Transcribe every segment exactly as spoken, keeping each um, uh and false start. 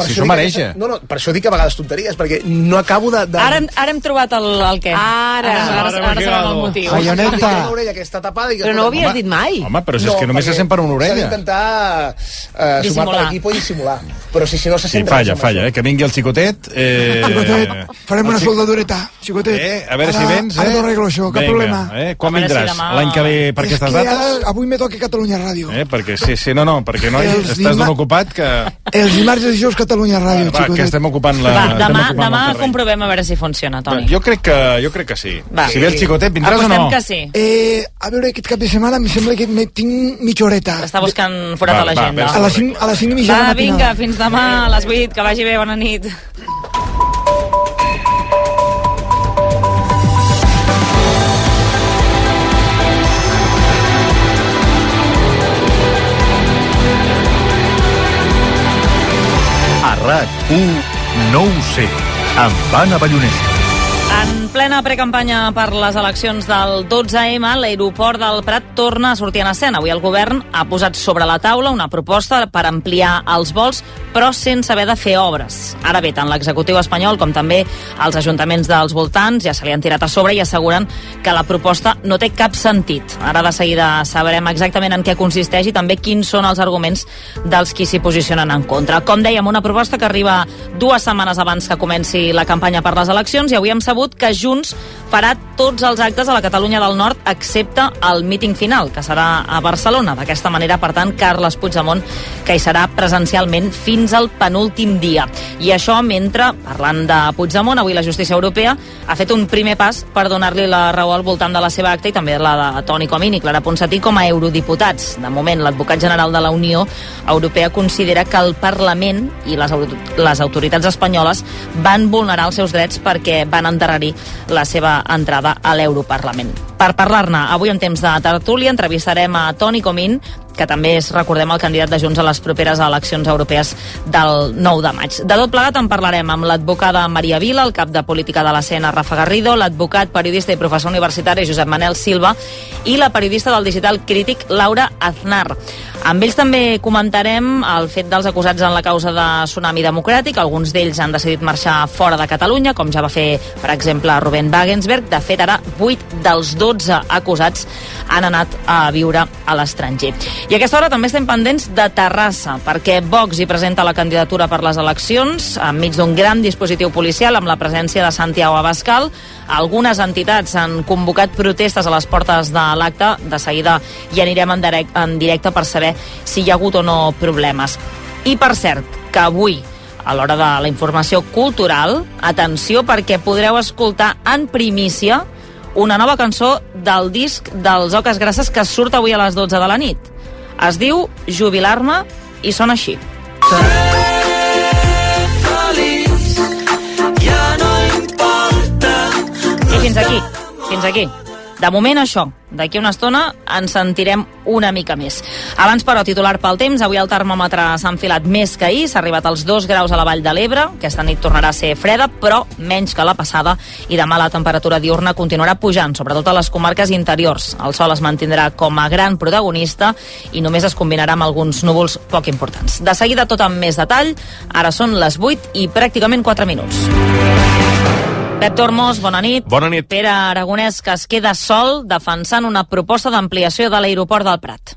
si s'ho mereix. No, no, per això dic a vegades tonteries, perquè no acabo de... de... Ara, ara hem trobat el, el què. Ara. Ara, ara, ara, ara sabem el motiu. Bayoneta. Una orella que està tapada i que... Però no ho havies dit mai. Home, però si és que només se sent per una orella. S'ha d'intentar uh, sumar per l'equip i dissimular. Però si, si no se Sí, sent... falla, falla, eh? Que vingui el xicotet. Eh... Xicotet, farem una soldadureta, xicotet. Eh, a veure si vens, eh? Ara t'ho arreglo això, cap Vinga, problema. Eh? Quan vindràs? Si l'any que ve per és aquestes que dates? ara, avui me toca Catalunya Ràdio. Eh? Perquè sí, sí, no, no, perquè no, Els estàs dima- tan ocupat que... Els dimarts i dijous Catalunya Ràdio, Va, que estem ocupant la... Va, estem demà, ocupant demà el terreny. comprovem a veure si funciona, Toni. Jo crec que, jo crec que sí. Va. Si ve el xicotet, vindràs o no? Apostem que sí. Eh, a veure, aquest cap de setmana em sembla que me tinc mitja horeta. Està buscant forat Va, a l'agenda. A les cinc, a les cinc i mitja de Va, la matinada. vinga, fins demà a les vuit, que vagi bé, bona nit. A RAC u no ho sé, amb Anna Ballonesta. En plena precampanya per les eleccions del dotze eme, l'aeroport del Prat torna a sortir en escena. Avui el govern ha posat sobre la taula una proposta per ampliar els vols, però sense haver de fer obres. Ara bé, tant l'executiu espanyol com també els ajuntaments dels voltants ja se li han tirat a sobre i asseguren que la proposta no té cap sentit. Ara de seguida sabrem exactament en què consisteix i també quins són els arguments dels qui s'hi posicionen en contra. Com dèiem, una proposta que arriba dues setmanes abans que comenci la campanya per les eleccions i avui hem sabut que Junts farà tots els actes a la Catalunya del Nord excepte el míting final, que serà a Barcelona. D'aquesta manera, per tant, Carles Puigdemont, que hi serà presencialment fins al penúltim dia. I això mentre, parlant de Puigdemont, avui la justícia europea ha fet un primer pas per donar-li la raó al voltant de la seva acta i també la de Toni Comín i Clara Ponsatí com a eurodiputats. De moment, l'advocat general de la Unió Europea considera que el Parlament i les, les autoritats espanyoles van vulnerar els seus drets perquè van endarrerir la seva entrada a l'Europarlament. Per parlar-ne, avui en temps de tertúlia entrevistarem a Toni Comín, que també és, recordem, el candidat de Junts a les properes eleccions europees del nou de maig. De tot plegat en parlarem amb l'advocada Maria Vila, el cap de política de la C N, Rafa Garrido, l'advocat, periodista i professor universitari Josep Manel Silva i la periodista del digital crític Laura Aznar. Amb ells també comentarem el fet dels acusats en la causa de Tsunami Democràtic. Alguns d'ells han decidit marxar fora de Catalunya, com ja va fer, per exemple, Ruben Wagensberg. De fet, ara vuit dels dotze acusats han anat a viure a l'estranger. I a aquesta hora també estem pendents de Terrassa, perquè Vox hi presenta la candidatura per les eleccions enmig d'un gran dispositiu policial amb la presència de Santiago Abascal. Algunes entitats han convocat protestes a les portes de l'acte. De seguida hi anirem en directe, en directe per saber si hi ha hagut o no problemes. I per cert, que avui, a l'hora de la informació cultural, atenció perquè podreu escoltar en primícia una nova cançó del disc dels Oques Grasses que surt avui a les dotze de la nit. Es diu Jubilar-me i sona així. I fins aquí, fins aquí. De moment això, d'aquí una estona ens sentirem una mica més. Abans, però, titular pel temps, avui el termòmetre s'ha enfilat més que ahir, s'ha arribat als dos graus a la Vall de l'Ebre, aquesta nit tornarà a ser freda, però menys que la passada, i demà la temperatura diurna continuarà pujant, sobretot a les comarques interiors. El sol es mantindrà com a gran protagonista i només es combinarà amb alguns núvols poc importants. De seguida tot amb més detall, ara són les vuit i pràcticament quatre minuts. Pep Tormos, bona nit. Bona nit. Pere Aragonès, que es queda sol defensant una proposta d'ampliació de l'aeroport del Prat.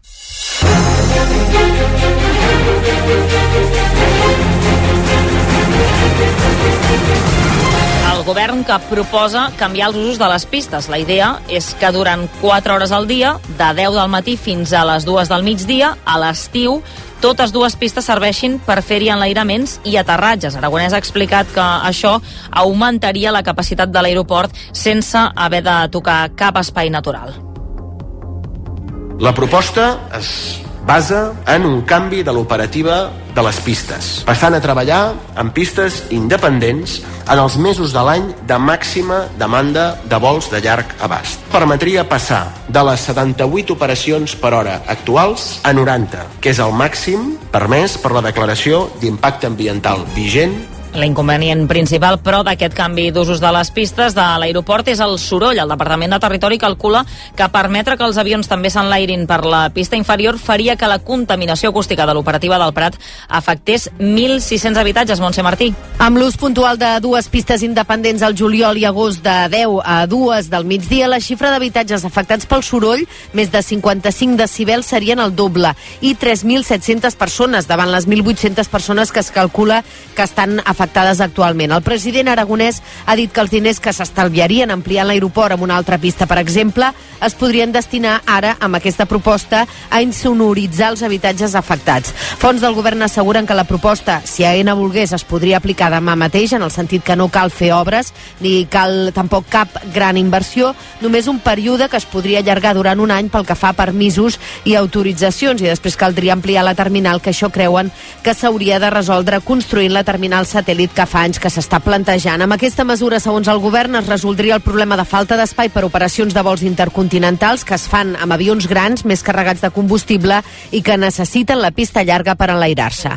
El govern que proposa canviar els usos de les pistes. La idea és que durant quatre hores al dia, de deu del matí fins a les dues del migdia, a l'estiu, totes dues pistes serveixin per fer-hi enlairaments i aterratges. Aragonès ha explicat que això augmentaria la capacitat de l'aeroport sense haver de tocar cap espai natural. La proposta es basa en un canvi de l'operativa de les pistes, passant a treballar en pistes independents en els mesos de l'any de màxima demanda de vols de llarg abast. Permetria passar de les setanta-vuit operacions per hora actuals a noranta, que és el màxim permès per la declaració d'impacte ambiental vigent L'inconvenient principal, però, d'aquest canvi d'usos de les pistes de l'aeroport és el soroll. El Departament de Territori calcula que permetre que els avions també s'enlairin per la pista inferior faria que la contaminació acústica de l'operativa del Prat afectés mil sis-cents habitatges. Montse Martí. Amb l'ús puntual de dues pistes independents al juliol i agost de deu a dues del migdia, la xifra d'habitatges afectats pel soroll, més de cinquanta-cinc decibels, serien el doble, i tres mil set-centes persones davant les mil vuit-centes persones que es calcula que estan afectades actualment. El president aragonès ha dit que els diners que s'estalviarien ampliant l'aeroport amb una altra pista, per exemple, es podrien destinar ara, amb aquesta proposta, a insonoritzar els habitatges afectats. Fonts del govern asseguren que la proposta, si Aena volgués, es podria aplicar demà mateix, en el sentit que no cal fer obres, ni cal tampoc cap gran inversió, només un període que es podria allargar durant un any pel que fa a permisos i autoritzacions, i després caldria ampliar la terminal, que això creuen que s'hauria de resoldre construint la terminal satèl·lit que fa anys que s'està plantejant. Amb aquesta mesura, segons el govern, es resoldria el problema de falta d'espai per operacions de vols intercontinentals que es fan amb avions grans, més carregats de combustible i que necessiten la pista llarga per enlairar-se.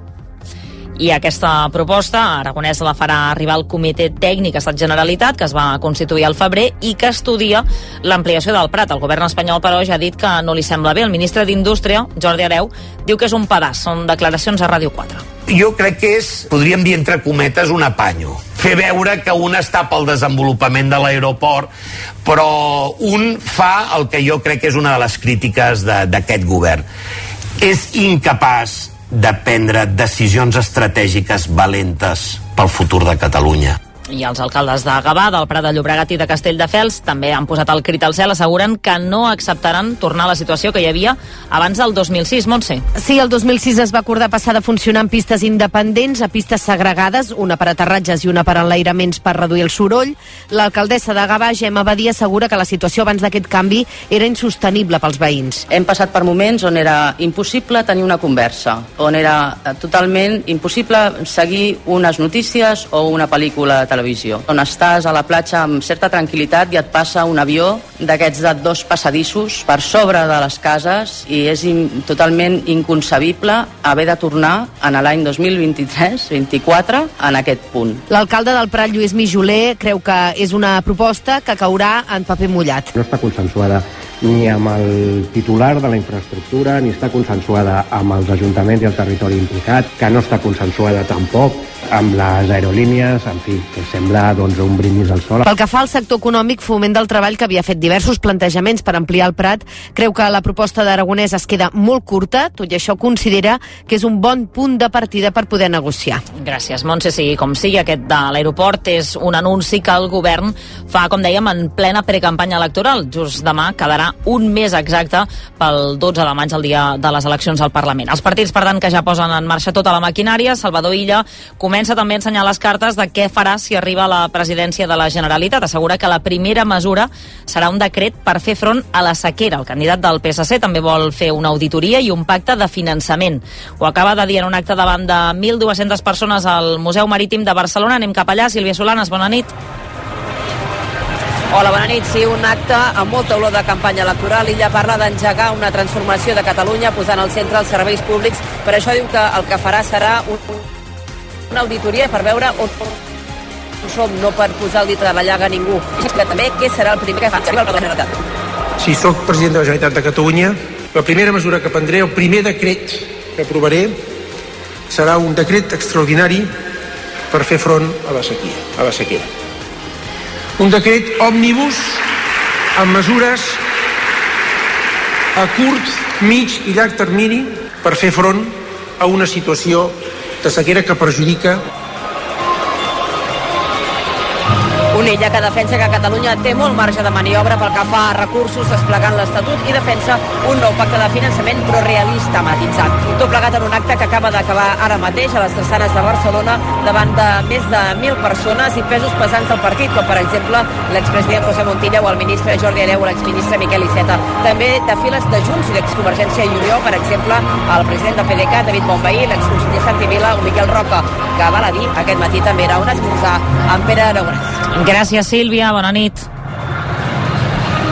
I aquesta proposta, Aragonès la farà arribar al Comitè Tècnic Estat Generalitat, que es va constituir al febrer i que estudia l'ampliació del Prat. El govern espanyol, però, ja ha dit que no li sembla bé. El ministre d'Indústria, Jordi Hereu, diu que és un pedaç. Són declaracions a Ràdio quatre. Jo crec que és, podríem dir entre cometes, un apanyo. Fer veure que un està pel desenvolupament de l'aeroport, però un fa el que jo crec que és una de les crítiques d'aquest govern. És incapaç de prendre decisions estratègiques valentes pel futur de Catalunya. I els alcaldes de Gavà, del Prat de Llobregat i de Castelldefels també han posat el crit al cel, asseguren que no acceptaran tornar a la situació que hi havia abans del dos mil sis. Montse. Sí, el dos mil sis es va acordar passar de funcionar en pistes independents a pistes segregades, una per aterratges i una per enlairaments per reduir el soroll. L'alcaldessa de Gavà, Gemma Badia, assegura que la situació abans d'aquest canvi era insostenible pels veïns. Hem passat per moments on era impossible tenir una conversa, on era totalment impossible seguir unes notícies o una pel·lícula de televisió, on estàs a la platja amb certa tranquil·litat i et passa un avió d'aquests de dos passadissos per sobre de les cases i és in, totalment inconcebible haver de tornar en l'any dos mil vint-i-tres vint-i-quatre en aquest punt. L'alcalde del Prat, Lluís Mijoler, creu que és una proposta que caurà en paper mullat. No està consensuada ni amb el titular de la infraestructura, ni està consensuada amb els ajuntaments i el territori implicat, que no està consensuada tampoc amb les aerolínies, en fi, que sembla doncs, un brindis al sol. Pel que fa al sector econòmic, Foment del Treball, que havia fet diversos plantejaments per ampliar el Prat, creu que la proposta d'Aragonès es queda molt curta, tot i això considera que és un bon punt de partida per poder negociar. Gràcies, Montse. Sí, com sigui, aquest de l'aeroport és un anunci que el govern fa, com dèiem, en plena precampanya electoral. Just demà quedarà un mes exacte pel dotze de maig, el dia de les eleccions al Parlament. Els partits, per tant, que ja posen en marxa tota la maquinària. Salvador Illa comença també a ensenyar les cartes de què farà si arriba a la presidència de la Generalitat. Assegura que la primera mesura serà un decret per fer front a la sequera. El candidat del P S C també vol fer una auditoria i un pacte de finançament. Ho acaba de dir en un acte davant de mil dues-centes persones al Museu Marítim de Barcelona. Anem cap allà. Sílvia Solanes, bona nit. Hola, bona nit. Sí, un acte amb molta olor de campanya electoral. Illa parla d'engegar una transformació de Catalunya posant al centre els serveis públics. Per això diu que el que farà serà un, una auditoria per veure on som, no per posar el dit a la llaga a ningú. I també què serà el primer que fa servir el Parlament de la Generalitat. Si sóc president de la Generalitat de Catalunya, la primera mesura que prendré, el primer decret que aprovaré, serà un decret extraordinari per fer front a la sequera. A la sequera. Un decret òmnibus amb mesures a curt, mig i llarg termini per fer front a una situació de sequera que perjudica. Un Illa que defensa que Catalunya té molt marge de maniobra pel que fa a recursos, desplegant l'Estatut, i defensa un nou pacte de finançament però realista, matitzat. Tot plegat en un acte que acaba d'acabar ara mateix a les drassanes de Barcelona davant de més de mil persones i pesos pesants del partit, com per exemple l'expresident José Montilla o el ministre Jordi Hereu o l'exministre Miquel Iceta. També de files de Junts i d'Exconvergència i Unió, per exemple, el president del P D C A, David Bonvehí, l'exconseller Santi Vila o Miquel Roca, que val a dir, aquest matí també era un esmorzar amb Pere Aragonès. Gràcies, Sílvia. Bona nit.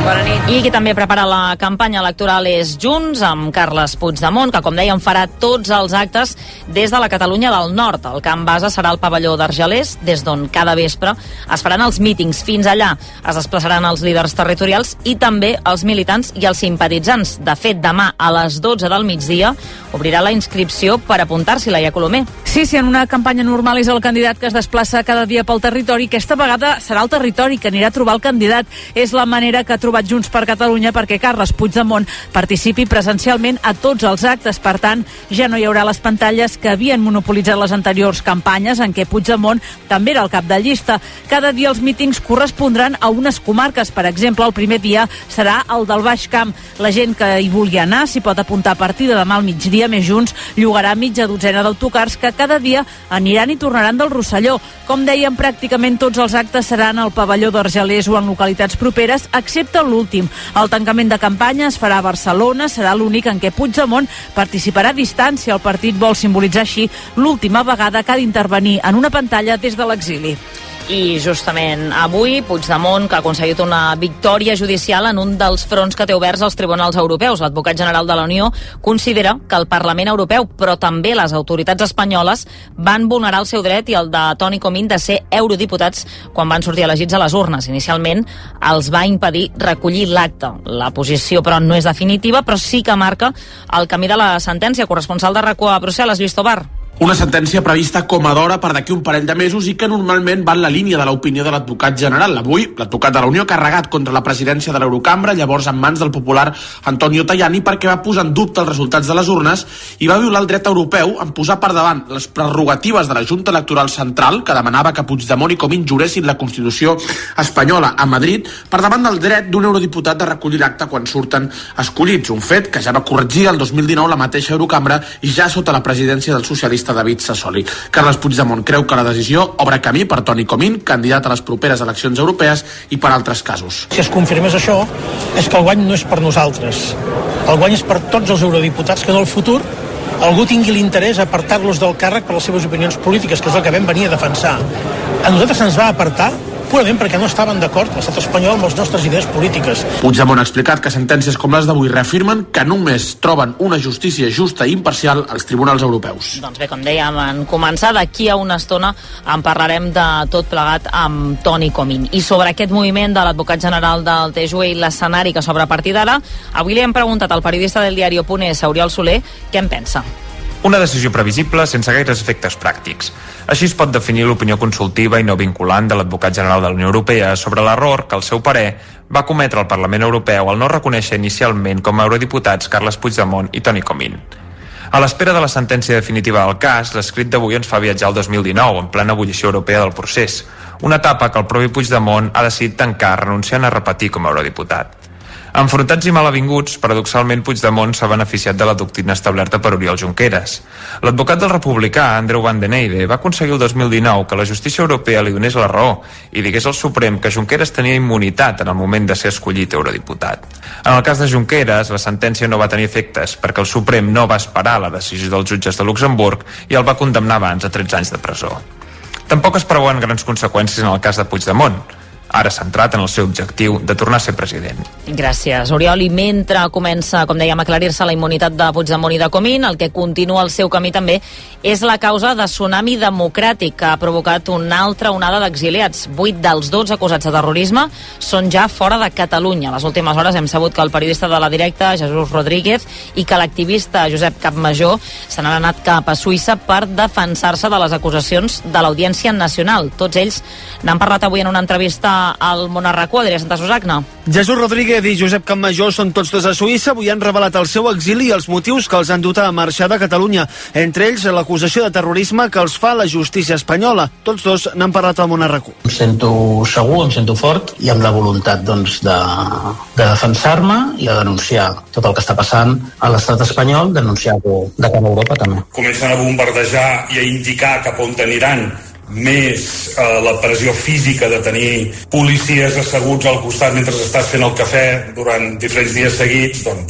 Bona nit. I qui també prepara la campanya electoral és Junts, amb Carles Puigdemont, que, com dèiem, farà tots els actes des de la Catalunya del Nord. El camp base serà el pavelló d'Argelers, des d'on cada vespre es faran els mítings. Fins allà es desplaçaran els líders territorials i també els militants i els simpatitzants. De fet, demà a les dotze del migdia obrirà la inscripció per apuntar-s'hi, Laia Colomer. Sí, si en una campanya normal és el candidat que es desplaça cada dia pel territori, aquesta vegada serà el territori que anirà a trobar el candidat. És la manera que ha trobat Junts per Catalunya perquè Carles Puigdemont participi presencialment a tots els actes. Per tant, ja no hi haurà les pantalles que havien monopolitzat les anteriors campanyes en què Puigdemont també era el cap de llista. Cada dia els mítings correspondran a unes comarques. Per exemple, el primer dia serà el del Baix Camp. La gent que hi vulgui anar s'hi pot apuntar a partir de demà al migdia. Més Junts llogarà mitja dotzena d'autocars que cada dia aniran i tornaran del Rosselló. Com dèiem, pràcticament tots els actes seran al pavelló d'Argelers o en localitats properes, excepte l'últim. El tancament de campanya es farà a Barcelona, serà l'únic en què Puigdemont participarà a distància. El partit vol simbolitzar així l'última vegada que ha d'intervenir en una pantalla des de l'exili. I justament avui, Puigdemont, que ha aconseguit una victòria judicial en un dels fronts que té oberts als tribunals europeus. L'advocat general de la Unió considera que el Parlament Europeu, però també les autoritats espanyoles, van vulnerar el seu dret i el de Toni Comín de ser eurodiputats quan van sortir elegits a les urnes. Inicialment els va impedir recollir l'acte. La posició, però, no és definitiva, però sí que marca el camí de la sentència. Corresponsal de RAC u a Brussel·les, Lluís Tobar. Una sentència prevista com a d'hora per d'aquí un parell de mesos i que normalment va en la línia de l'opinió de l'advocat general. Avui, l'advocat de la Unió ha carregat contra la presidència de l'Eurocambra, llavors en mans del popular Antonio Tajani, perquè va posar en dubte els resultats de les urnes i va violar el dret europeu en posar per davant les prerrogatives de la Junta Electoral Central, que demanava que Puigdemont i Comín juressin la Constitució espanyola a Madrid, per davant del dret d'un eurodiputat de recollir l'acte quan surten escollits. Un fet que ja va corregir el dos mil dinou la mateixa Eurocambra i ja sota la presidència del socialista David Sassoli. Carles Puigdemont creu que la decisió obre camí per Toni Comín, candidat a les properes eleccions europees, i per altres casos. Si es confirmés això, és que el guany no és per nosaltres. El guany és per tots els eurodiputats que en el futur algú tingui l'interès a apartar-los del càrrec per les seves opinions polítiques, que és el que vam venir a defensar. A nosaltres se'ns va apartar purament perquè no estaven d'acord l'estat espanyol amb les nostres idees polítiques. Puigdemont ha explicat que sentències com les d'avui reafirmen que només troben una justícia justa i imparcial als tribunals europeus. Doncs bé, com dèiem, en començar d'aquí a una estona en parlarem de tot plegat amb Toni Comín. I sobre aquest moviment de l'advocat general del T J U E i l'escenari que s'obre a partir d'ara, avui li hem preguntat al periodista del diario Punes, Oriol Soler, què en pensa. Una decisió previsible sense gaires efectes pràctics. Així es pot definir l'opinió consultiva i no vinculant de l'advocat general de la Unió Europea sobre l'error que, al seu parer, va cometre el Parlament Europeu al no reconèixer inicialment com a eurodiputats Carles Puigdemont i Toni Comín. A l'espera de la sentència definitiva del cas, l'escrit d'avui ens fa viatjar al dos mil dinou, en plena ebullició europea del procés, una etapa que el propi Puigdemont ha decidit tancar renunciant a repetir com a eurodiputat. Enfrontats i malavinguts, paradoxalment Puigdemont s'ha beneficiat de la doctrina establerta per Oriol Junqueras. L'advocat del republicà, Andreu Van den Eide, va aconseguir el dos mil dinou que la justícia europea li donés la raó i digués al Suprem que Junqueras tenia immunitat en el moment de ser escollit eurodiputat. En el cas de Junqueras, la sentència no va tenir efectes perquè el Suprem no va esperar la decisió dels jutges de Luxemburg i el va condemnar abans a tretze anys de presó. Tampoc es preveuen grans conseqüències en el cas de Puigdemont, ara centrat en el seu objectiu de tornar a ser president. Gràcies, Oriol. I mentre comença, com dèiem, a aclarir-se la immunitat de Puigdemont i de Comín, el que continua el seu camí també és la causa de Tsunami Democràtic, que ha provocat una altra onada d'exiliats. Vuit dels dotze acusats de terrorisme són ja fora de Catalunya. A les últimes hores hem sabut que el periodista de La Directa, Jesús Rodríguez, i que l'activista Josep Capmajor se n'han anat cap a Suïssa per defensar-se de les acusacions de l'Audiència Nacional. Tots ells n'han parlat avui en una entrevista al Món a RAC u, Adrià Santa Susagna. Jesús Rodríguez i Josep Capmajor són tots dos a Suïssa. Avui han revelat el seu exili i els motius que els han dut a marxar de Catalunya. Entre ells, l'acusació de terrorisme que els fa la justícia espanyola. Tots dos n'han parlat al Món a RAC u. Em sento segur, em sento fort i amb la voluntat doncs, de, de defensar-me i de denunciar tot el que està passant a l'estat espanyol, denunciar-ho de cara a Europa també. Comencen a bombardejar i a indicar cap on aniran, més eh, la pressió física de tenir policies asseguts al costat mentre estàs fent el cafè durant diferents dies seguits, doncs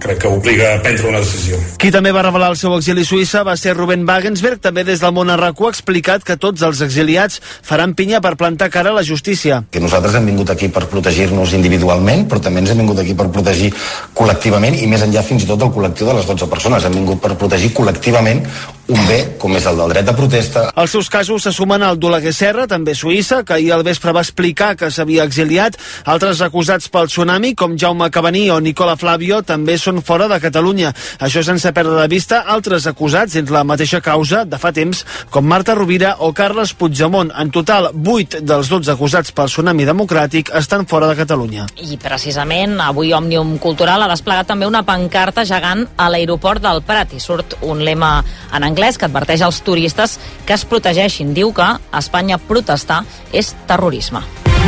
crec que obliga a prendre una decisió. Qui també va revelar el seu exili a Suïssa va ser Ruben Wagensberg, també des del món a RAC u ha explicat que tots els exiliats faran pinya per plantar cara a la justícia. Que nosaltres hem vingut aquí per protegir-nos individualment, però també ens hem vingut aquí per protegir col·lectivament i més enllà fins i tot el col·lectiu de les dotze persones. Hem vingut per protegir col·lectivament un bé com és el del dret de protesta. Els seus casos se sumen al d'Oleguer Serra, també suïssa, que ahir al vespre va explicar que s'havia exiliat. Altres acusats pel tsunami, com Jaume Cabaní o Nicola Flavio, també són fora de Catalunya. Això sense perdre de vista altres acusats dins la mateixa causa de fa temps, com Marta Rovira o Carles Puigdemont. En total, vuit dels dotze acusats pel tsunami democràtic estan fora de Catalunya. I precisament avui Òmnium Cultural ha desplegat també una pancarta gegant a l'aeroport del Prat i surt un lema en anglès que adverteix als turistes que es protegeixin. Diu que a Espanya protestar és terrorisme.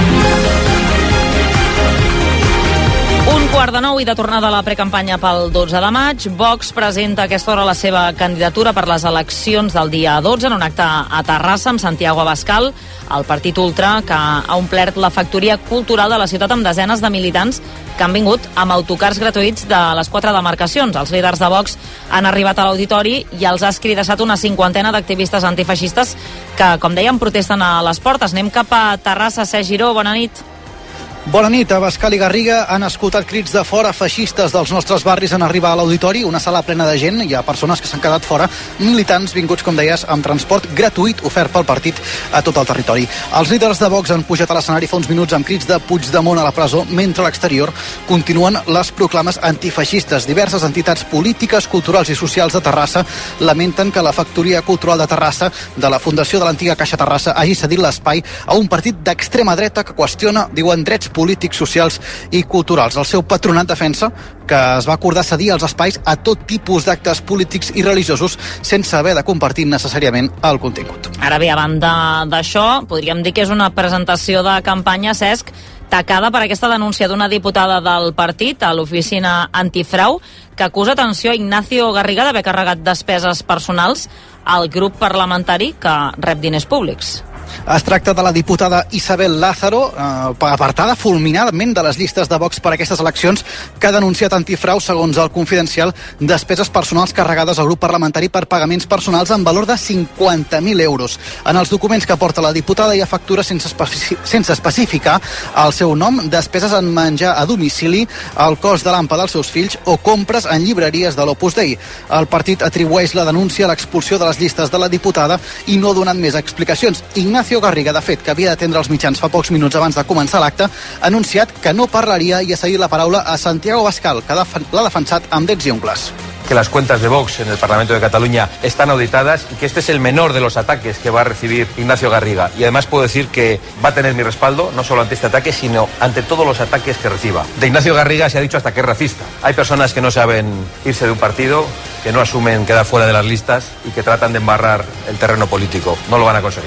Un quart de nou i de tornada a la precampanya pel dotze de maig. Vox presenta a aquesta hora la seva candidatura per les eleccions del dia dotze en un acte a Terrassa amb Santiago Abascal, el partit ultra que ha omplert la factoria cultural de la ciutat amb desenes de militants que han vingut amb autocars gratuïts de les quatre demarcacions. Els líders de Vox han arribat a l'auditori i els ha escridassat una cinquantena d'activistes antifeixistes que, com dèiem, protesten a les portes. Anem cap a Terrassa. Cesc Giró, bona nit. Bona nit. Abascal i Garriga han escoltat crits de fora feixistes dels nostres barris en arribar a l'auditori, una sala plena de gent. Hi ha persones que s'han quedat fora, militants vinguts, com deies, amb transport gratuït ofert pel partit a tot el territori. Els líders de Vox han pujat a l'escenari fa uns minuts amb crits de Puigdemont a la presó, mentre a l'exterior continuen les proclames antifeixistes. Diverses entitats polítiques, culturals i socials de Terrassa lamenten que la factoria cultural de Terrassa de la Fundació de l'antiga Caixa Terrassa hagi cedit l'espai a un partit d'extrema dreta que qüestiona, diuen, drets polítics, socials i culturals. El seu patronat defensa que es va acordar cedir els espais a tot tipus d'actes polítics i religiosos sense haver de compartir necessàriament el contingut. Ara bé, a banda d'això, podríem dir que és una presentació de campanya, Cesc, tacada per aquesta denúncia d'una diputada del partit a l'oficina antifrau que acusa, atenció, Ignacio Garriga d'haver carregat despeses personals al grup parlamentari que rep diners públics. Es tracta de la diputada Isabel Lázaro, eh, apartada fulminadament de les llistes de Vox per aquestes eleccions, que ha denunciat antifrau, segons el Confidencial, despeses personals carregades al grup parlamentari per pagaments personals en valor de cinquanta mil euros. En els documents que porta la diputada hi ha factures sense, especi sense especificar el seu nom, despeses en menjar a domicili, el cost de l'ampa dels seus fills o compres en llibreries de l'Opus Dei. El partit atribueix la denúncia a l'expulsió de les llistes de la diputada i no ha donat més explicacions. Ignacio Garriga, de fet, que havia d'atendre els mitjans fa pocs minuts abans de començar l'acte, ha anunciat que no parlaria i ha cedit la paraula a Santiago Abascal, que l'ha defensat amb dents i ungles. Que las cuentas de Vox en el Parlamento de Cataluña están auditadas y que este es el menor de los ataques que va a recibir Ignacio Garriga. Y además puedo decir que va a tener mi respaldo, no solo ante este ataque, sino ante todos los ataques que reciba. De Ignacio Garriga se ha dicho hasta que es racista. Hay personas que no saben irse de un partido, que no asumen quedar fuera de las listas y que tratan de embarrar el terreno político. No lo van a conseguir.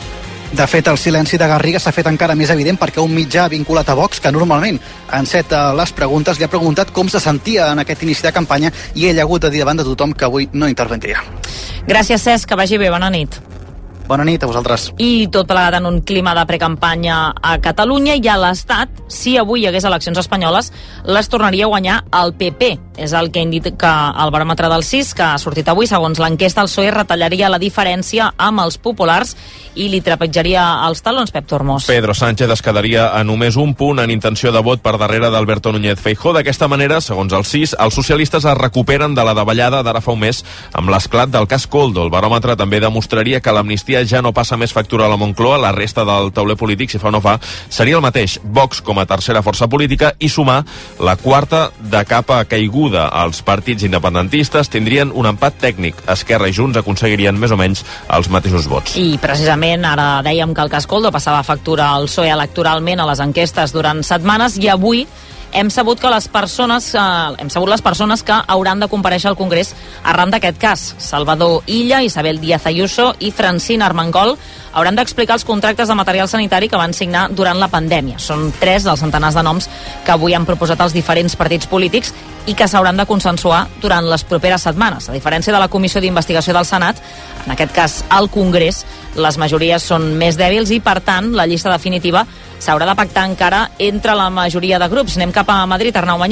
De fet, el silenci de Garriga s'ha fet encara més evident perquè un mitjà vinculat a Vox, que normalment enceta les preguntes, li ha preguntat com se sentia en aquest inici de campanya i ell ha hagut de dir davant de tothom que avui no intervendria. Gràcies, Cesc, que vagi bé, bona nit. Bona nit a vosaltres. I tot plegat en un clima de precampanya a Catalunya i a l'Estat, si avui hi hagués eleccions espanyoles, les tornaria a guanyar el P P. És el que indica el baròmetre del C I S, que ha sortit avui. Segons l'enquesta, el P S O E retallaria la diferència amb els populars i li trepitjaria els talons. Pep Tormós. Pedro Sánchez es quedaria a només un punt en intenció de vot per darrere d'Alberto Núñez Feijóo. D'aquesta manera, segons el C I S, els socialistes es recuperen de la davallada d'ara fa un mes amb l'esclat del cas Koldo. El baròmetre també demostraria que l'amnistia ja no passa més factura a la Moncloa. La resta del tauler polític, si fa o no fa, seria el mateix. Vox com a tercera força política i sumar la quarta de capa caiguda. Els partits independentistes tindrien un empat tècnic. Esquerra i Junts aconseguirien més o menys els mateixos vots. I precisament ara dèiem que el cas Koldo passava factura al P S O E electoralment a les enquestes durant setmanes i avui hem sabut que les persones eh, hem sabut les persones que hauran de comparèixer al Congrés arran d'aquest cas. Salvador Illa, Isabel Díaz Ayuso i Francina Armengol hauran d'explicar els contractes de material sanitari que van signar durant la pandèmia. Són tres dels centenars de noms que avui han proposat els diferents partits polítics i que s'hauran de consensuar durant les properes setmanes. A diferència de la Comissió d'Investigació del Senat, en aquest cas al Congrés, les majories són més dèbils i, per tant, la llista definitiva s'haurà de pactar encara entre la majoria de grups. Anem cap a Madrid, Arnau Manyer.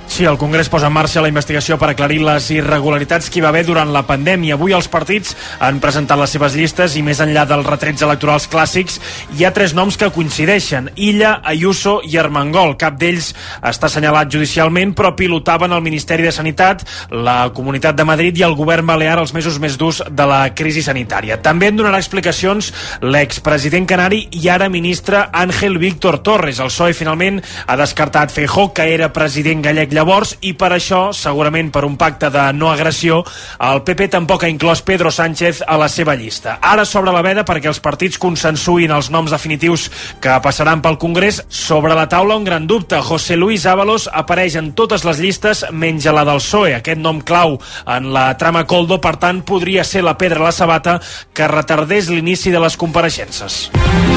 Sí, el Congrés posa en marxa la investigació per aclarir les irregularitats que hi va haver durant la pandèmia. Avui els partits han presentat les seves llistes i més enllà dels retrets electorals clàssics hi ha tres noms que coincideixen: Illa, Ayuso i Armengol. Cap d'ells està assenyalat judicialment, però pilotaven el Ministeri de Sanitat, la Comunitat de Madrid i el govern balear els mesos més durs de la crisi sanitària. També en donarà explicacions l'expresident canari i ara ministre Ángel Víctor Torres. El P S O E finalment ha descartat Feijóo, que era president gallec llavors, i per això, segurament per un pacte de no agressió, el P P tampoc ha inclòs Pedro Sánchez a la seva llista. Ara s'obre la veda perquè els partits consensuïn els noms definitius que passaran pel Congrés. Sobre la taula un gran dubte: José Luis Ábalos apareix en totes les llistes menys a la del P S O E. Aquest nom clau en la trama Koldo, per tant, podria ser la pedra a la sabata que retardés l'inici de les compareixences.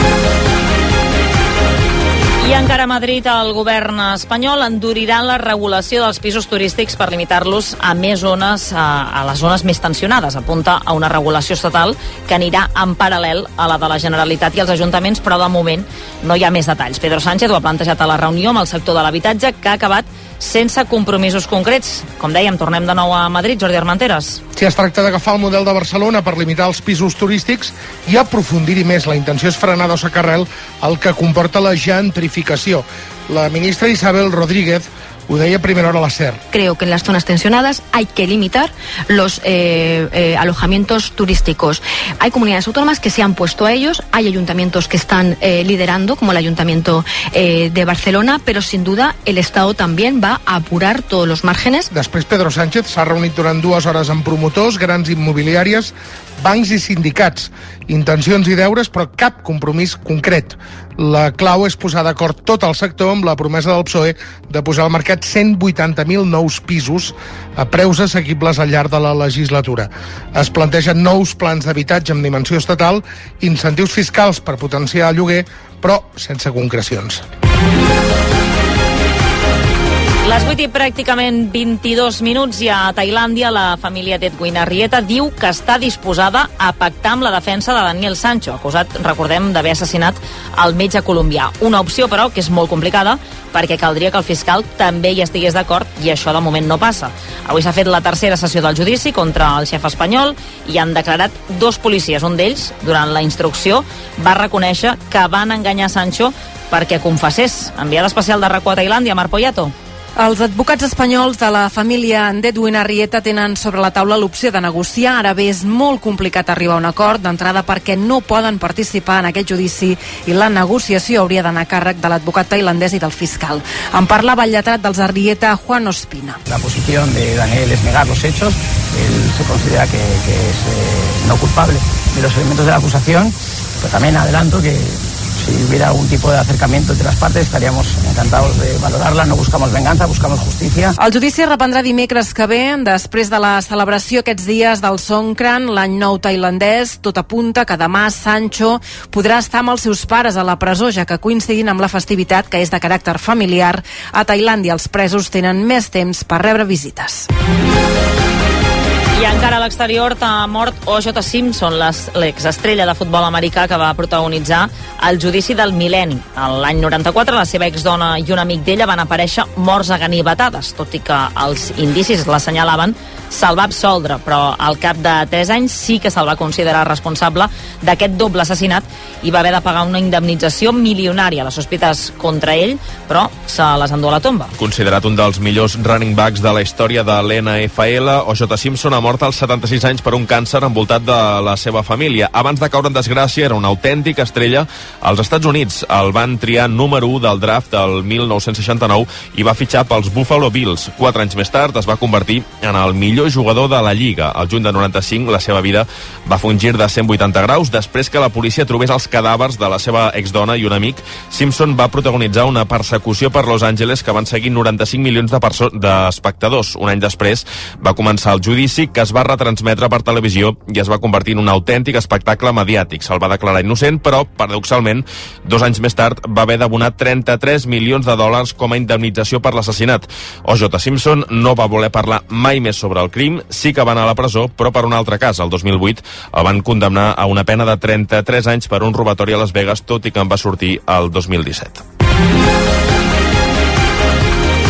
I encara a Madrid, el govern espanyol endurirà la regulació dels pisos turístics per limitar-los a més zones, a, a les zones més tensionades. Apunta a una regulació estatal que anirà en paral·lel a la de la Generalitat i els ajuntaments, però de moment no hi ha més detalls. Pedro Sánchez ho ha plantejat a la reunió amb el sector de l'habitatge, que ha acabat sense compromisos concrets. Com dèiem, tornem de nou a Madrid. Jordi Armenteres. Si es tracta d'agafar el model de Barcelona per limitar els pisos turístics i aprofundir-hi més. La intenció és frenar d'os a carrel el que comporta la gentrificació. La ministra Isabel Rodríguez ho deia a primera hora a la SER. Creo que en las zonas tensionadas hay que limitar los eh, eh, alojamientos turísticos. Hay comunidades autónomas que se han puesto a ellos, hay ayuntamientos que están eh, liderando, como el Ayuntamiento eh, de Barcelona, pero sin duda el Estado también va a apurar todos los márgenes. Després Pedro Sánchez s'ha reunit durant dues hores amb promotors, grans immobiliàries, bancs i sindicats. Intencions i deures, però cap compromís concret. La clau és posar d'acord tot el sector amb la promesa del P S O E de posar al mercat cent vuitanta mil nous pisos a preus assequibles al llarg de la legislatura. Es plantegen nous plans d'habitatge amb dimensió estatal, incentius fiscals per potenciar el lloguer, però sense concrecions. Les vuit i pràcticament vint-i-dos minuts, i a Tailàndia la família d'Edwin Arrieta diu que està disposada a pactar amb la defensa de Daniel Sancho, acusat, recordem, d'haver assassinat el metge colombià. Una opció, però, que és molt complicada, perquè caldria que el fiscal també hi estigués d'acord, i això de moment no passa. Avui s'ha fet la tercera sessió del judici contra el xef espanyol i han declarat dos policies. Un d'ells, durant la instrucció, va reconèixer que van enganyar Sancho perquè confessés. Enviada especial de RAC u a Tailàndia, Mar Poyato. Els advocats espanyols de la família d'Edwin Arrieta tenen sobre la taula l'opció de negociar. Ara bé, és molt complicat arribar a un acord d'entrada perquè no poden participar en aquest judici i la negociació hauria d'anar a càrrec de l'advocat tailandès i del fiscal. En parlava el lletrat dels Arrieta, Juan Ospina. La posició de Daniel es negar los hechos. Él se considera que, que es eh, no culpable de los elementos de la acusación, pero también adelanto que si hubiera algún tipo de acercamiento entre las partes, estaríamos encantados de valorarla. No buscamos venganza, buscamos justicia. El judici reprendrà dimecres que ve, després de la celebració aquests dies del Songkran, l'any nou tailandès. Tot apunta que demà Sancho podrà estar amb els seus pares a la presó, ja que coincidint amb la festivitat, que és de caràcter familiar. A Tailàndia els presos tenen més temps per rebre visites. I encara a l'exterior ha mort O J Simpson, l'exestrella de futbol americà que va protagonitzar el judici del mil·lenni. L'any noranta-quatre, la seva exdona i un amic d'ella van aparèixer morts a ganivetades, tot i que els indicis l'assenyalaven, se'l va absoldre, però al cap de tres anys sí que se'l va considerar responsable d'aquest doble assassinat i va haver de pagar una indemnització milionària. Les sospites contra ell, però se les endú a la tomba. Considerat un dels millors running backs de la història de l'N F L, O J Simpson ha mort als setanta-sis anys per un càncer envoltat de la seva família. Abans de caure en desgràcia era una autèntica estrella als Estats Units. El van triar número u del draft del mil nou-cents seixanta-nou i va fitxar pels Buffalo Bills. Quatre anys més tard es va convertir en el millor jugador de la Lliga. El juny de noranta-cinc la seva vida va fer un gir de cent vuitanta graus. Després que la policia trobés els cadàvers de la seva exdona i un amic, Simpson va protagonitzar una persecució per Los Angeles que van seguir noranta-cinc milions d'espectadors. Un any després va començar el judici, que es va retransmetre per televisió i es va convertir en un autèntic espectacle mediàtic. Se'l va declarar innocent, però, paradoxalment, dos anys més tard va haver d'abonar trenta-tres milions de dòlars com a indemnització per l'assassinat. O J Simpson no va voler parlar mai més sobre el crim, sí que va anar a la presó, però per un altre cas. El dos mil vuit el van condemnar a una pena de trenta-tres anys per un robatori a Las Vegas, tot i que en va sortir el dos mil disset.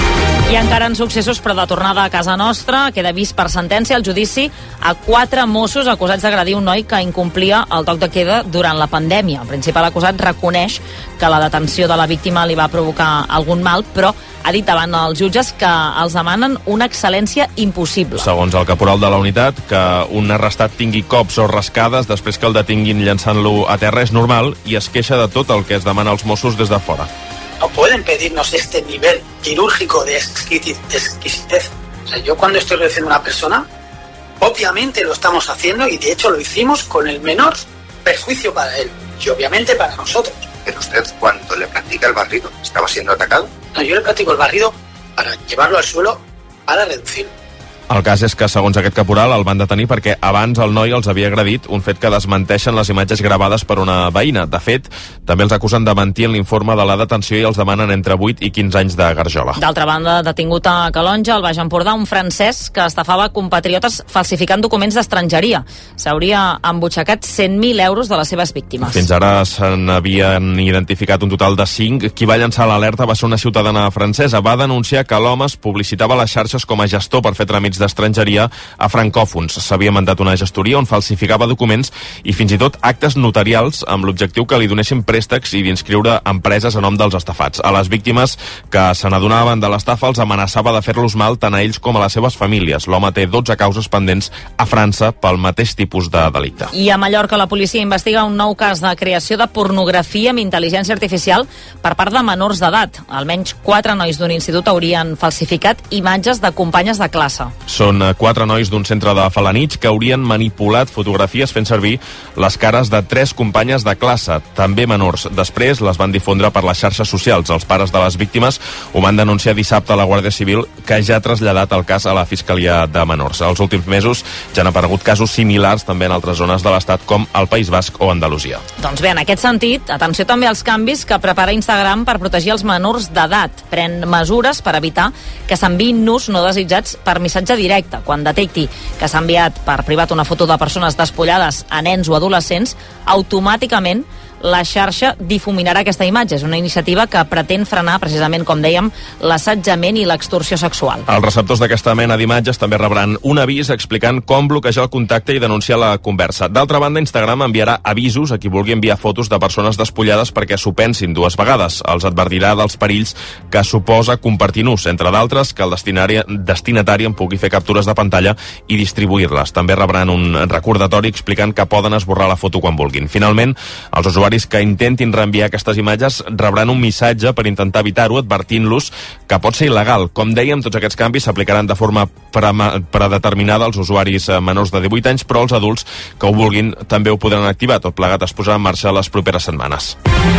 I encara en successos, però de tornada a casa nostra, queda vist per sentència el judici a quatre Mossos acusats d'agredir un noi que incomplia el toc de queda durant la pandèmia. El principal acusat reconeix que la detenció de la víctima li va provocar algun mal, però ha dit davant els jutges que els demanen una excel·lència impossible. Segons el caporal de la unitat, que un arrestat tingui cops o rascades després que el detinguin llançant-lo a terra és normal i es queixa de tot el que es demana als Mossos des de fora. No pueden pedirnos este nivel quirúrgico de exquisitez. O sea, yo cuando estoy reduciendo a una persona, obviamente lo estamos haciendo y de hecho lo hicimos con el menor perjuicio para él y obviamente para nosotros. Pero usted, cuando le practica el barrido, ¿estaba siendo atacado? No, yo le practico el barrido para llevarlo al suelo para reducirlo. El cas és que, segons aquest caporal, el van detenir perquè abans el noi els havia agredit, un fet que desmenteixen les imatges gravades per una veïna. De fet, també els acusen de mentir en l'informe de la detenció i els demanen entre vuit i quinze anys de garjola. D'altra banda, detingut a Calonja, al Baix Empordà, un francès que estafava compatriotes falsificant documents d'estrangeria. S'hauria embutxacat cent mil euros de les seves víctimes. Fins ara se n'havien identificat un total de cinc. Qui va llançar l'alerta va ser una ciutadana francesa. Va denunciar que l'home es publicitava a les xarxes com a gestor per fer tràmits d'estrangeria a francòfons. S'havia mandat una gestoria on falsificava documents i fins i tot actes notarials amb l'objectiu que li donessin préstecs i d'inscriure empreses a nom dels estafats. A les víctimes que se n'adonaven de l'estafa els amenaçava de fer-los mal tant a ells com a les seves famílies. L'home té dotze causes pendents a França pel mateix tipus de delicte. I a Mallorca la policia investiga un nou cas de creació de pornografia amb intel·ligència artificial per part de menors d'edat. Almenys quatre nois d'un institut haurien falsificat imatges de companyes de classe. Són quatre nois d'un centre de Felanitx que haurien manipulat fotografies fent servir les cares de tres companyes de classe, també menors. Després les van difondre per les xarxes socials. Els pares de les víctimes ho van denunciar dissabte a la Guàrdia Civil, que ja ha traslladat el cas a la Fiscalia de Menors. Els últims mesos ja han aparegut casos similars també en altres zones de l'Estat com el País Basc o Andalusia. Doncs bé, en aquest sentit, atenció també als canvis que prepara Instagram per protegir els menors d'edat. Pren mesures per evitar que s'enviïn nus no desitjats per missatge directe. Quan detecti que s'ha enviat per privat una foto de persones despullades a nens o adolescents, automàticament la xarxa difuminarà aquesta imatge. És una iniciativa que pretén frenar, precisament, com dèiem, l'assetjament i l'extorsió sexual. Els receptors d'aquesta mena d'imatges també rebran un avís explicant com bloquejar el contacte i denunciar la conversa. D'altra banda, Instagram enviarà avisos a qui vulgui enviar fotos de persones despullades perquè s'ho pensin dues vegades. Els advertirà dels perills que suposa compartir nus, entre d'altres, que el destinari, destinatari en pugui fer captures de pantalla i distribuir-les. També rebran un recordatori explicant que poden esborrar la foto quan vulguin. Finalment, els usuaris que intentin reenviar aquestes imatges rebran un missatge per intentar evitar-ho, advertint-los que pot ser il·legal. Com dèiem, tots aquests canvis s'aplicaran de forma predeterminada als usuaris menors de divuit anys, però els adults que ho vulguin també ho podran activar. Tot plegat es posarà en marxa les properes setmanes.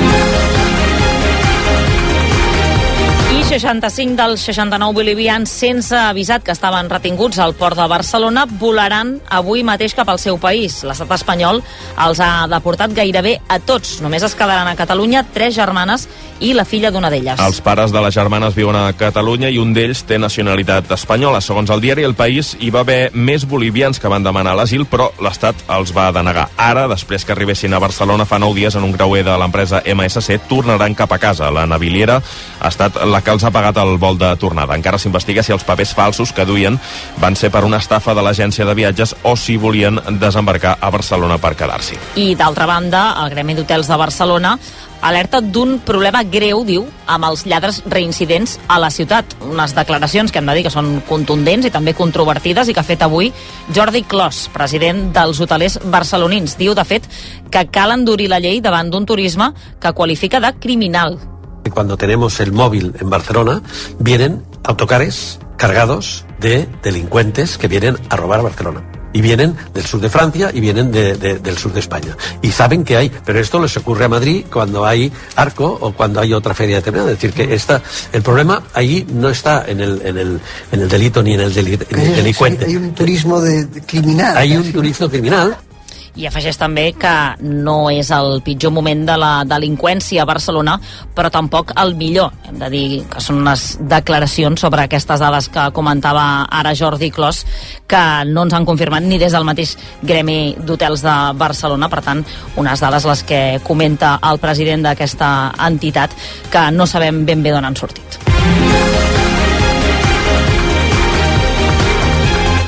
seixanta-cinc dels seixanta-nou bolivians sense avisat que estaven retinguts al port de Barcelona volaran avui mateix cap al seu país. L'estat espanyol els ha deportat gairebé a tots. Només es quedaran a Catalunya tres germanes i la filla d'una d'elles. Els pares de les germanes viuen a Catalunya i un d'ells té nacionalitat espanyola. Segons el diari El País, hi va haver més bolivians que van demanar l'asil, però l'Estat els va denegar. Ara, després que arribessin a Barcelona fa nou dies en un creuer de l'empresa M S C, tornaran cap a casa. La naviliera ha estat la que els ha pagat el vol de tornada. Encara s'investiga si els papers falsos que duien van ser per una estafa de l'agència de viatges o si volien desembarcar a Barcelona per quedar-s'hi. I d'altra banda, el Gremi d'Hotels de Barcelona alerta d'un problema greu, diu, amb els lladres reincidents a la ciutat. Unes declaracions que hem de dir que són contundents i també controvertides i que ha fet avui Jordi Clos, president dels hotelers barcelonins. Diu, de fet, que cal endurir la llei davant d'un turisme que qualifica de criminal. Cuando tenemos el móvil en Barcelona, vienen autocares cargados de delincuentes que vienen a robar Barcelona. Y vienen del sur de Francia y vienen de, de, del sur de España. Y saben que hay, pero esto les ocurre a Madrid cuando hay Arco o cuando hay otra feria determinada. Es decir, que esta, el problema ahí no está en el, en el, en el delito ni en el, deli, en el delincuente. Hay un turismo de, de criminal. Hay un turismo criminal. I afegeix també que no és el pitjor moment de la delinqüència a Barcelona, però tampoc el millor. Hem de dir que són unes declaracions sobre aquestes dades que comentava ara Jordi Clos, que no ens han confirmat ni des del mateix Gremi d'Hotels de Barcelona. Per tant, unes dades les que comenta el president d'aquesta entitat, que no sabem ben bé d'on han sortit.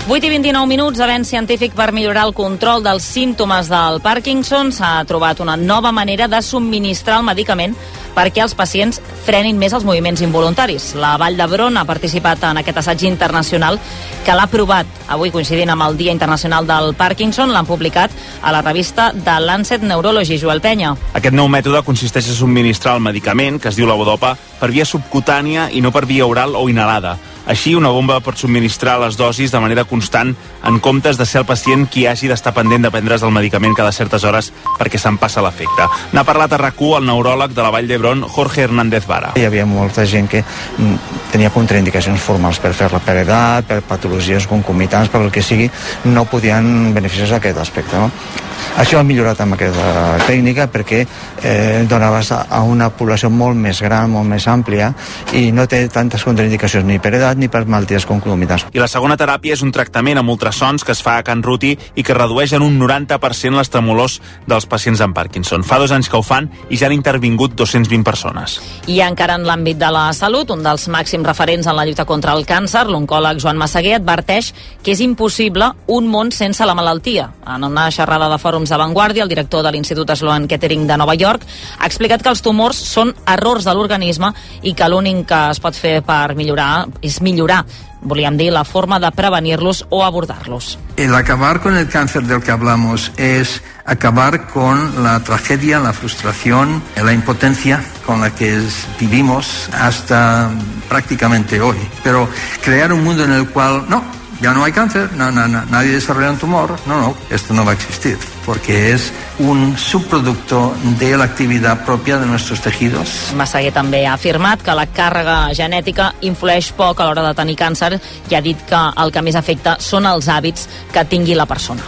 vuit i vint-i-nou minuts, avenç científic per millorar el control dels símptomes del Parkinson. S'ha trobat una nova manera de subministrar el medicament perquè els pacients frenin més els moviments involuntaris. La Vall d'Hebron ha participat en aquest assaig internacional que l'ha provat. Avui, coincidint amb el Dia Internacional del Parkinson, l'han publicat a la revista The Lancet Neurology. Joel Penya. Aquest nou mètode consisteix a subministrar el medicament, que es diu levodopa, per via subcutània i no per via oral o inhalada. Així, una bomba pot subministrar les dosis de manera constant en comptes de ser el pacient qui hagi d'estar pendent de prendre's el medicament cada certes hores perquè se'n passa l'efecte. N'ha parlat a RAC u el neuròleg de la Vall d'Hebron, Jorge Hernández Vara. Hi havia molta gent que tenia contraindicacions formals per fer-la per edat, per patologies concomitants, per el que sigui, no podien beneficiar-se d'aquest aspecte. No? Això ha millorat amb aquesta tècnica perquè eh, donaves a una població molt més gran, molt més àmplia i no té tantes contraindicacions ni per edat ni per malalties concomitants. I la segona teràpia és un tractament amb ultrasons que es fa a Can Ruti i que redueix en un noranta per cent les tremolors dels pacients amb Parkinson. Fa dos anys que ho fan i ja han intervingut dos-cents vint persones. I encara en l'àmbit de la salut, un dels màxims referents en la lluita contra el càncer, l'oncòleg Joan Massaguer, adverteix que és impossible un món sense la malaltia. En una xerrada de fòrums d'avantguàrdia, el director de l'Institut Sloan Kettering de Nova York ha explicat que els tumors són errors de l'organisme i que l'únic que es pot fer per millorar és millorar, volíem dir, la forma de prevenir-los o abordar-los. El acabar con el cáncer del que hablamos es acabar con la tragedia, la frustración, la impotencia con la que vivimos hasta prácticamente hoy. Pero crear un mundo en el cual, no, ya no hay cáncer, no, no, no, nadie desarrolla un tumor, no, no, esto no va a existir, porque es un subproducto de la actividad propia de nuestros tejidos. Massaguer també ha afirmat que la càrrega genètica influeix poc a l'hora de tenir càncer i ha dit que el que més afecta són els hàbits que tingui la persona.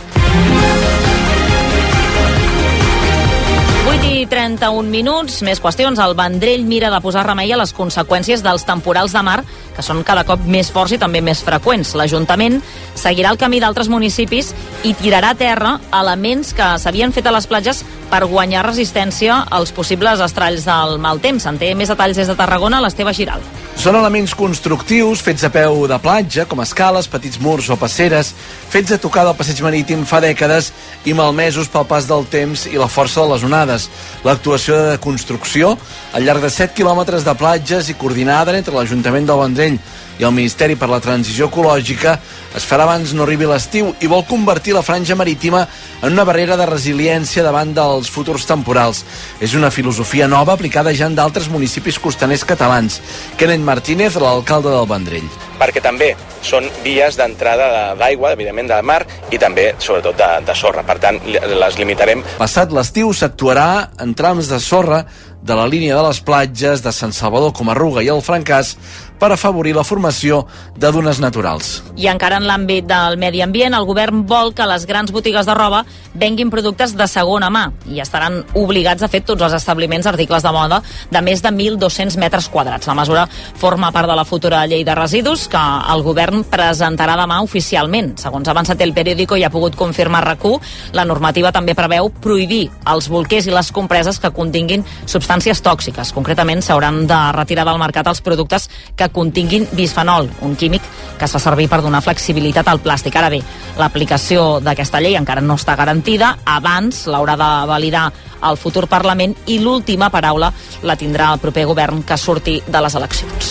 vuit i trenta-un minuts, més qüestions. El Vendrell mira de posar remei a les conseqüències dels temporals de mar, que són cada cop més forts i també més freqüents. L'Ajuntament seguirà el camí d'altres municipis i tirarà a terra elements que s'havien fet a les platges per guanyar resistència als possibles estralls del mal temps. En té més detalls des de Tarragona, l'Esteve Giral. Són elements constructius fets a peu de platja, com escales, petits murs o passeres, fets a tocar del passeig marítim fa dècades i malmesos pel pas del temps i la força de les onades. L'actuació de construcció al llarg de set quilòmetres de platges i coordinada entre l'Ajuntament del Vendrell i el Ministeri per la Transició Ecològica es farà abans no arribi l'estiu i vol convertir la franja marítima en una barrera de resiliència davant dels futurs temporals. És una filosofia nova aplicada ja en d'altres municipis costaners catalans. Kenneth Martínez, l'alcalde del Vendrell. Perquè també són vies d'entrada d'aigua, evidentment de mar, i també, sobretot, de, de sorra. Per tant, les limitarem. Passat l'estiu s'actuarà en trams de sorra de la línia de les platges de Sant Salvador, Comarruga i el Francàs per afavorir la formació de dunes naturals. I encara en l'àmbit del medi ambient, el govern vol que les grans botigues de roba venguin productes de segona mà i estaran obligats a fer tots els establiments articles de moda de més de mil dos-cents metres quadrats. La mesura forma part de la futura llei de residus que el govern presentarà demà oficialment. Segons ha avançat El Periódico i ha pogut confirmar RAC u, la normativa també preveu prohibir els bolquers i les compreses que continguin substàncies tòxiques. Concretament, s'hauran de retirar del mercat els productes que continguin bisfenol, un químic que es fa servir per donar flexibilitat al plàstic. Ara bé, l'aplicació d'aquesta llei encara no està garantida. Abans l'haurà de validar el futur Parlament i l'última paraula la tindrà el proper govern que surti de les eleccions.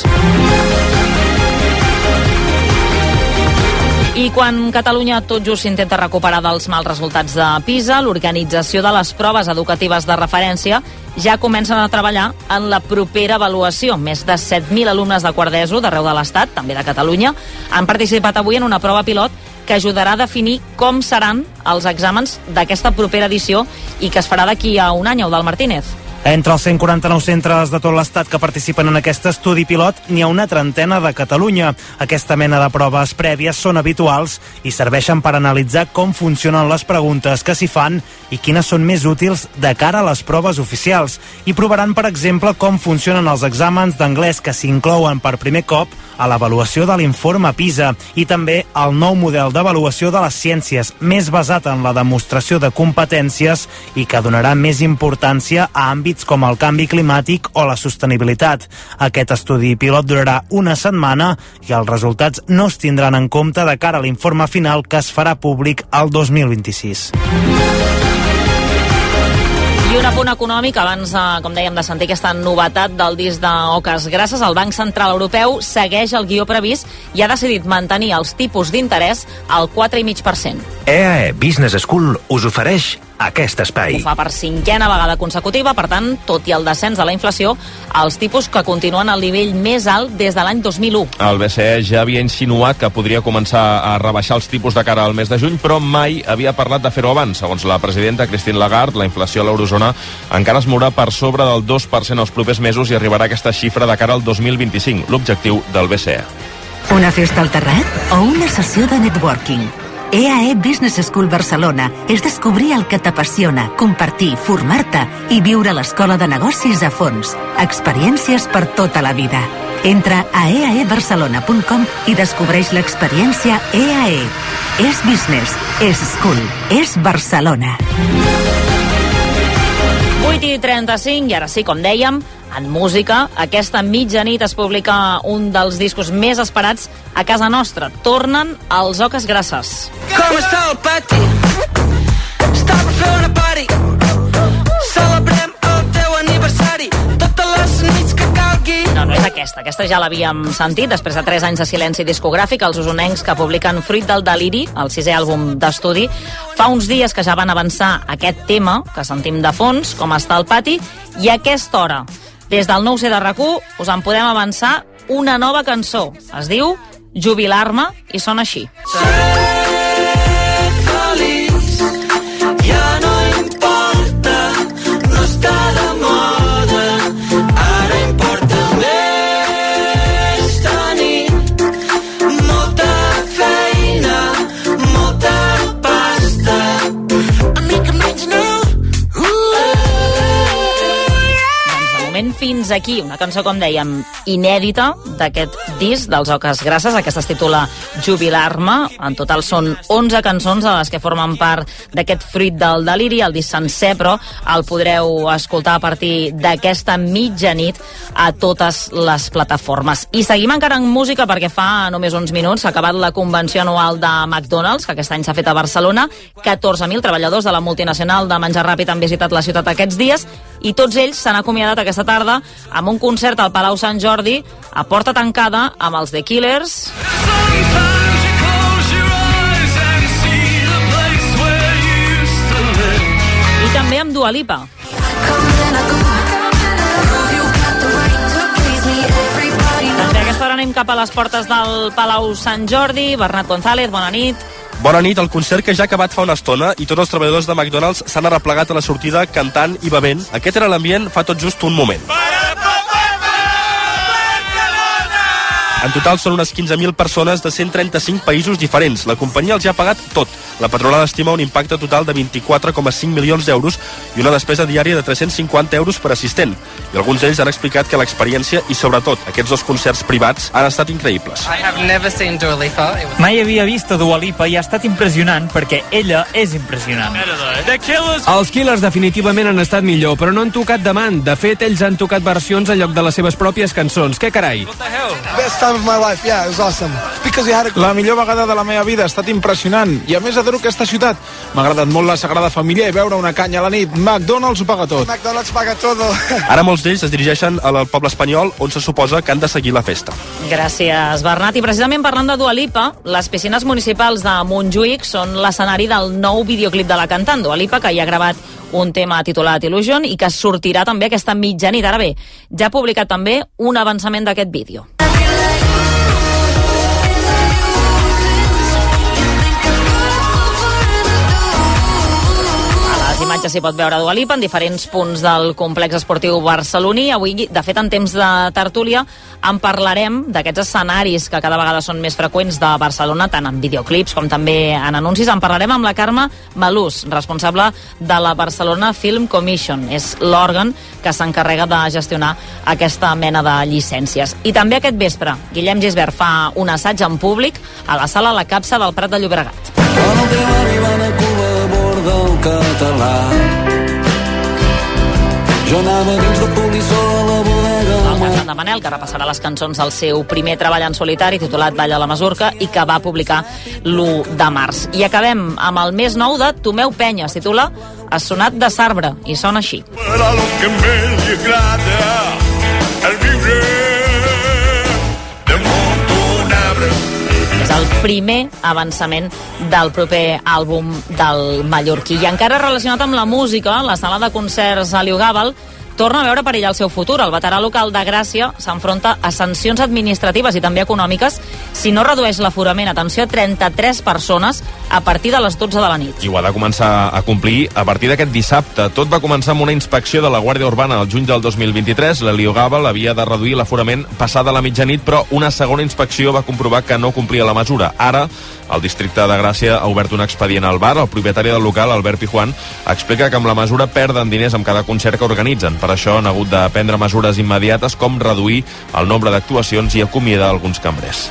I quan Catalunya tot just s'intenta recuperar dels mals resultats de PISA, l'organització de les proves educatives de referència ja comencen a treballar en la propera avaluació. Més de set mil alumnes de quart d'ESO d'arreu de l'Estat, també de Catalunya, han participat avui en una prova pilot que ajudarà a definir com seran els exàmens d'aquesta propera edició i que es farà d'aquí a un any, Eudald Martínez. Entre els cent quaranta-nou centres de tot l'Estat que participen en aquest estudi pilot, n'hi ha una trentena de Catalunya. Aquesta mena de proves prèvies són habituals i serveixen per analitzar com funcionen les preguntes que s'hi fan i quines són més útils de cara a les proves oficials. I provaran, per exemple, com funcionen els exàmens d'anglès que s'inclouen per primer cop a l'avaluació de l'informe PISA i també al nou model d'avaluació de les ciències, més basat en la demostració de competències i que donarà més importància a àmbits com el canvi climàtic o la sostenibilitat. Aquest estudi pilot durarà una setmana i els resultats no es tindran en compte de cara a l'informe final que es farà públic el dos mil vint-i-sis. I un apunt econòmic, abans, com dèiem, de sentir aquesta novetat del disc d'Oques Grasses, el Banc Central Europeu segueix el guió previst i ha decidit mantenir els tipus d'interès al quatre coma cinc per cent. E A E Business School us ofereix aquest espai. Ho fa per cinquena vegada consecutiva, per tant, tot i el descens de la inflació, els tipus que continuen al nivell més alt des de l'any dos mil u. El B C E ja havia insinuat que podria començar a rebaixar els tipus de cara al mes de juny, però mai havia parlat de fer-ho abans. Segons la presidenta Christine Lagarde, la inflació a l'eurozona encara es mourà per sobre del dos per cent els propers mesos i arribarà a aquesta xifra de cara al dos mil vint-i-cinc, l'objectiu del B C E. Una festa al terrat o una sessió de networking? E A E Business School Barcelona és descobrir el que t'apassiona, compartir, formar-te i viure l'escola de negocis a fons. Experiències per tota la vida. Entra a e a e barcelona punt com i descobreix l'experiència E A E. És business, és school, és Barcelona. vuit i trenta-cinc, i ara sí, com dèiem, en música, aquesta mitjanit es publica un dels discos més esperats a casa nostra. Tornen els Oques Grasses. Com està el pati? Està per fer una party. Celebrem el teu aniversari. Totes les nits que calgui. No, no és aquesta. Aquesta ja l'havíem sentit després de tres anys de silenci discogràfic. Els usonencs que publiquen Fruit del Deliri, el sisè àlbum d'estudi, fa uns dies que ja van avançar aquest tema que sentim de fons, Com està el pati, i a aquesta hora, des del nou C de RAC u, us en podem avançar una nova cançó. Es diu Jubilar-me i sona així. Feliç, ja no importa, no està de moda, ara importa més tenir molta feina, molta pasta, una mica menys no. Fins aquí, una cançó, com dèiem, inèdita d'aquest disc dels Oques Grasses. Aquesta es titula Jubilar-me. En total són onze cançons de les que formen part d'aquest Fruit del Deliri. El disc sencer, però, el podreu escoltar a partir d'aquesta mitjanit a totes les plataformes. I seguim encara en música perquè fa només uns minuts s'ha acabat la convenció anual de McDonald's, que aquest any s'ha fet a Barcelona. catorze mil treballadors de la multinacional de menjar ràpid han visitat la ciutat aquests dies i tots ells s'han acomiadat aquesta tarda amb un concert al Palau Sant Jordi a porta tancada amb els The Killers i també amb Dua Lipa. També a aquesta hora anem cap a les portes del Palau Sant Jordi. Bernat González, bona nit. Bona nit, el concert que ja ha acabat fa una estona i tots els treballadors de McDonald's s'han arreplegat a la sortida cantant i bevent. Aquest era l'ambient fa tot just un moment. En total són unes quinze mil persones de cent trenta-cinc països diferents. La companyia els ha pagat tot. La patronal estima un impacte total de vint-i-quatre coma cinc milions d'euros i una despesa diària de tres-cents cinquanta euros per assistent. I alguns d'ells han explicat que l'experiència i, sobretot, aquests dos concerts privats han estat increïbles. Mai havia vist a Dua Lipa i ha estat impressionant perquè ella és impressionant. Els Killers definitivament han estat millor, però no han tocat demant. De fet, ells han tocat versions en lloc de les seves pròpies cançons. Què carai? La millor vegada de la meva vida, ha estat impressionant. I a més adoro aquesta ciutat. M'ha agradat molt la Sagrada Família i beure una canya a la nit. McDonald's ho paga tot. McDonald's paga todo. Ara molts d'ells es dirigeixen al poble espanyol on se suposa que han de seguir la festa. Gràcies, Bernat. I precisament parlant de Dua Lipa, les piscines municipals de Montjuïc són l'escenari del nou videoclip de la cantant Dua Lipa, que hi ha gravat un tema titulat Illusion i que sortirà també aquesta mitjanit. Ara bé, ja ha publicat també un avançament d'aquest vídeo. que s'hi pot veure Dua Lipa en diferents punts del complex esportiu barceloní. Avui, de fet, en temps de tertúlia, en parlarem d'aquests escenaris que cada vegada són més freqüents de Barcelona, tant en videoclips com també en anuncis. En parlarem amb la Carme Malús, responsable de la Barcelona Film Commission. És l'òrgan que s'encarrega de gestionar aquesta mena de llicències. I també aquest vespre, Guillem Gisbert fa un assaig en públic a la sala La Capsa del Prat de Llobregat. Quan el teu avi va a Cuba a bord del català, jo anava dins de polissó a la bodega. El cantant de Manel, que repassarà les cançons del seu primer treball en solitari, titulat Balla la Masurca, i que va publicar l'u de març. I acabem amb el més nou de Tomeu Penya, es titula Has sonat de Sarbre, i sona així. Para lo que me agrada el viure de Montonabre. És el primer avançament del proper àlbum del mallorquí. I encara relacionat amb la música, la sala de concerts Aliu Gàbal torna a veure per ell el seu futur. El veterà local de Gràcia s'enfronta a sancions administratives i també econòmiques si no redueix l'aforament, atenció, a trenta-tres persones a partir de les dotze de la nit. I ho ha de començar a complir a partir d'aquest dissabte. Tot va començar amb una inspecció de la Guàrdia Urbana al juny del dos mil vint-i-tres. L'Aliu Gàbal havia de reduir l'aforament passada la mitjanit, però una segona inspecció va comprovar que no complia la mesura. Ara, el districte de Gràcia ha obert un expedient al bar. El propietari del local, Albert Pijuan, explica que amb la mesura perden diners amb cada concert que organitzen. Per això han hagut de prendre mesures immediates com reduir el nombre d'actuacions i acomiadar alguns cambrers.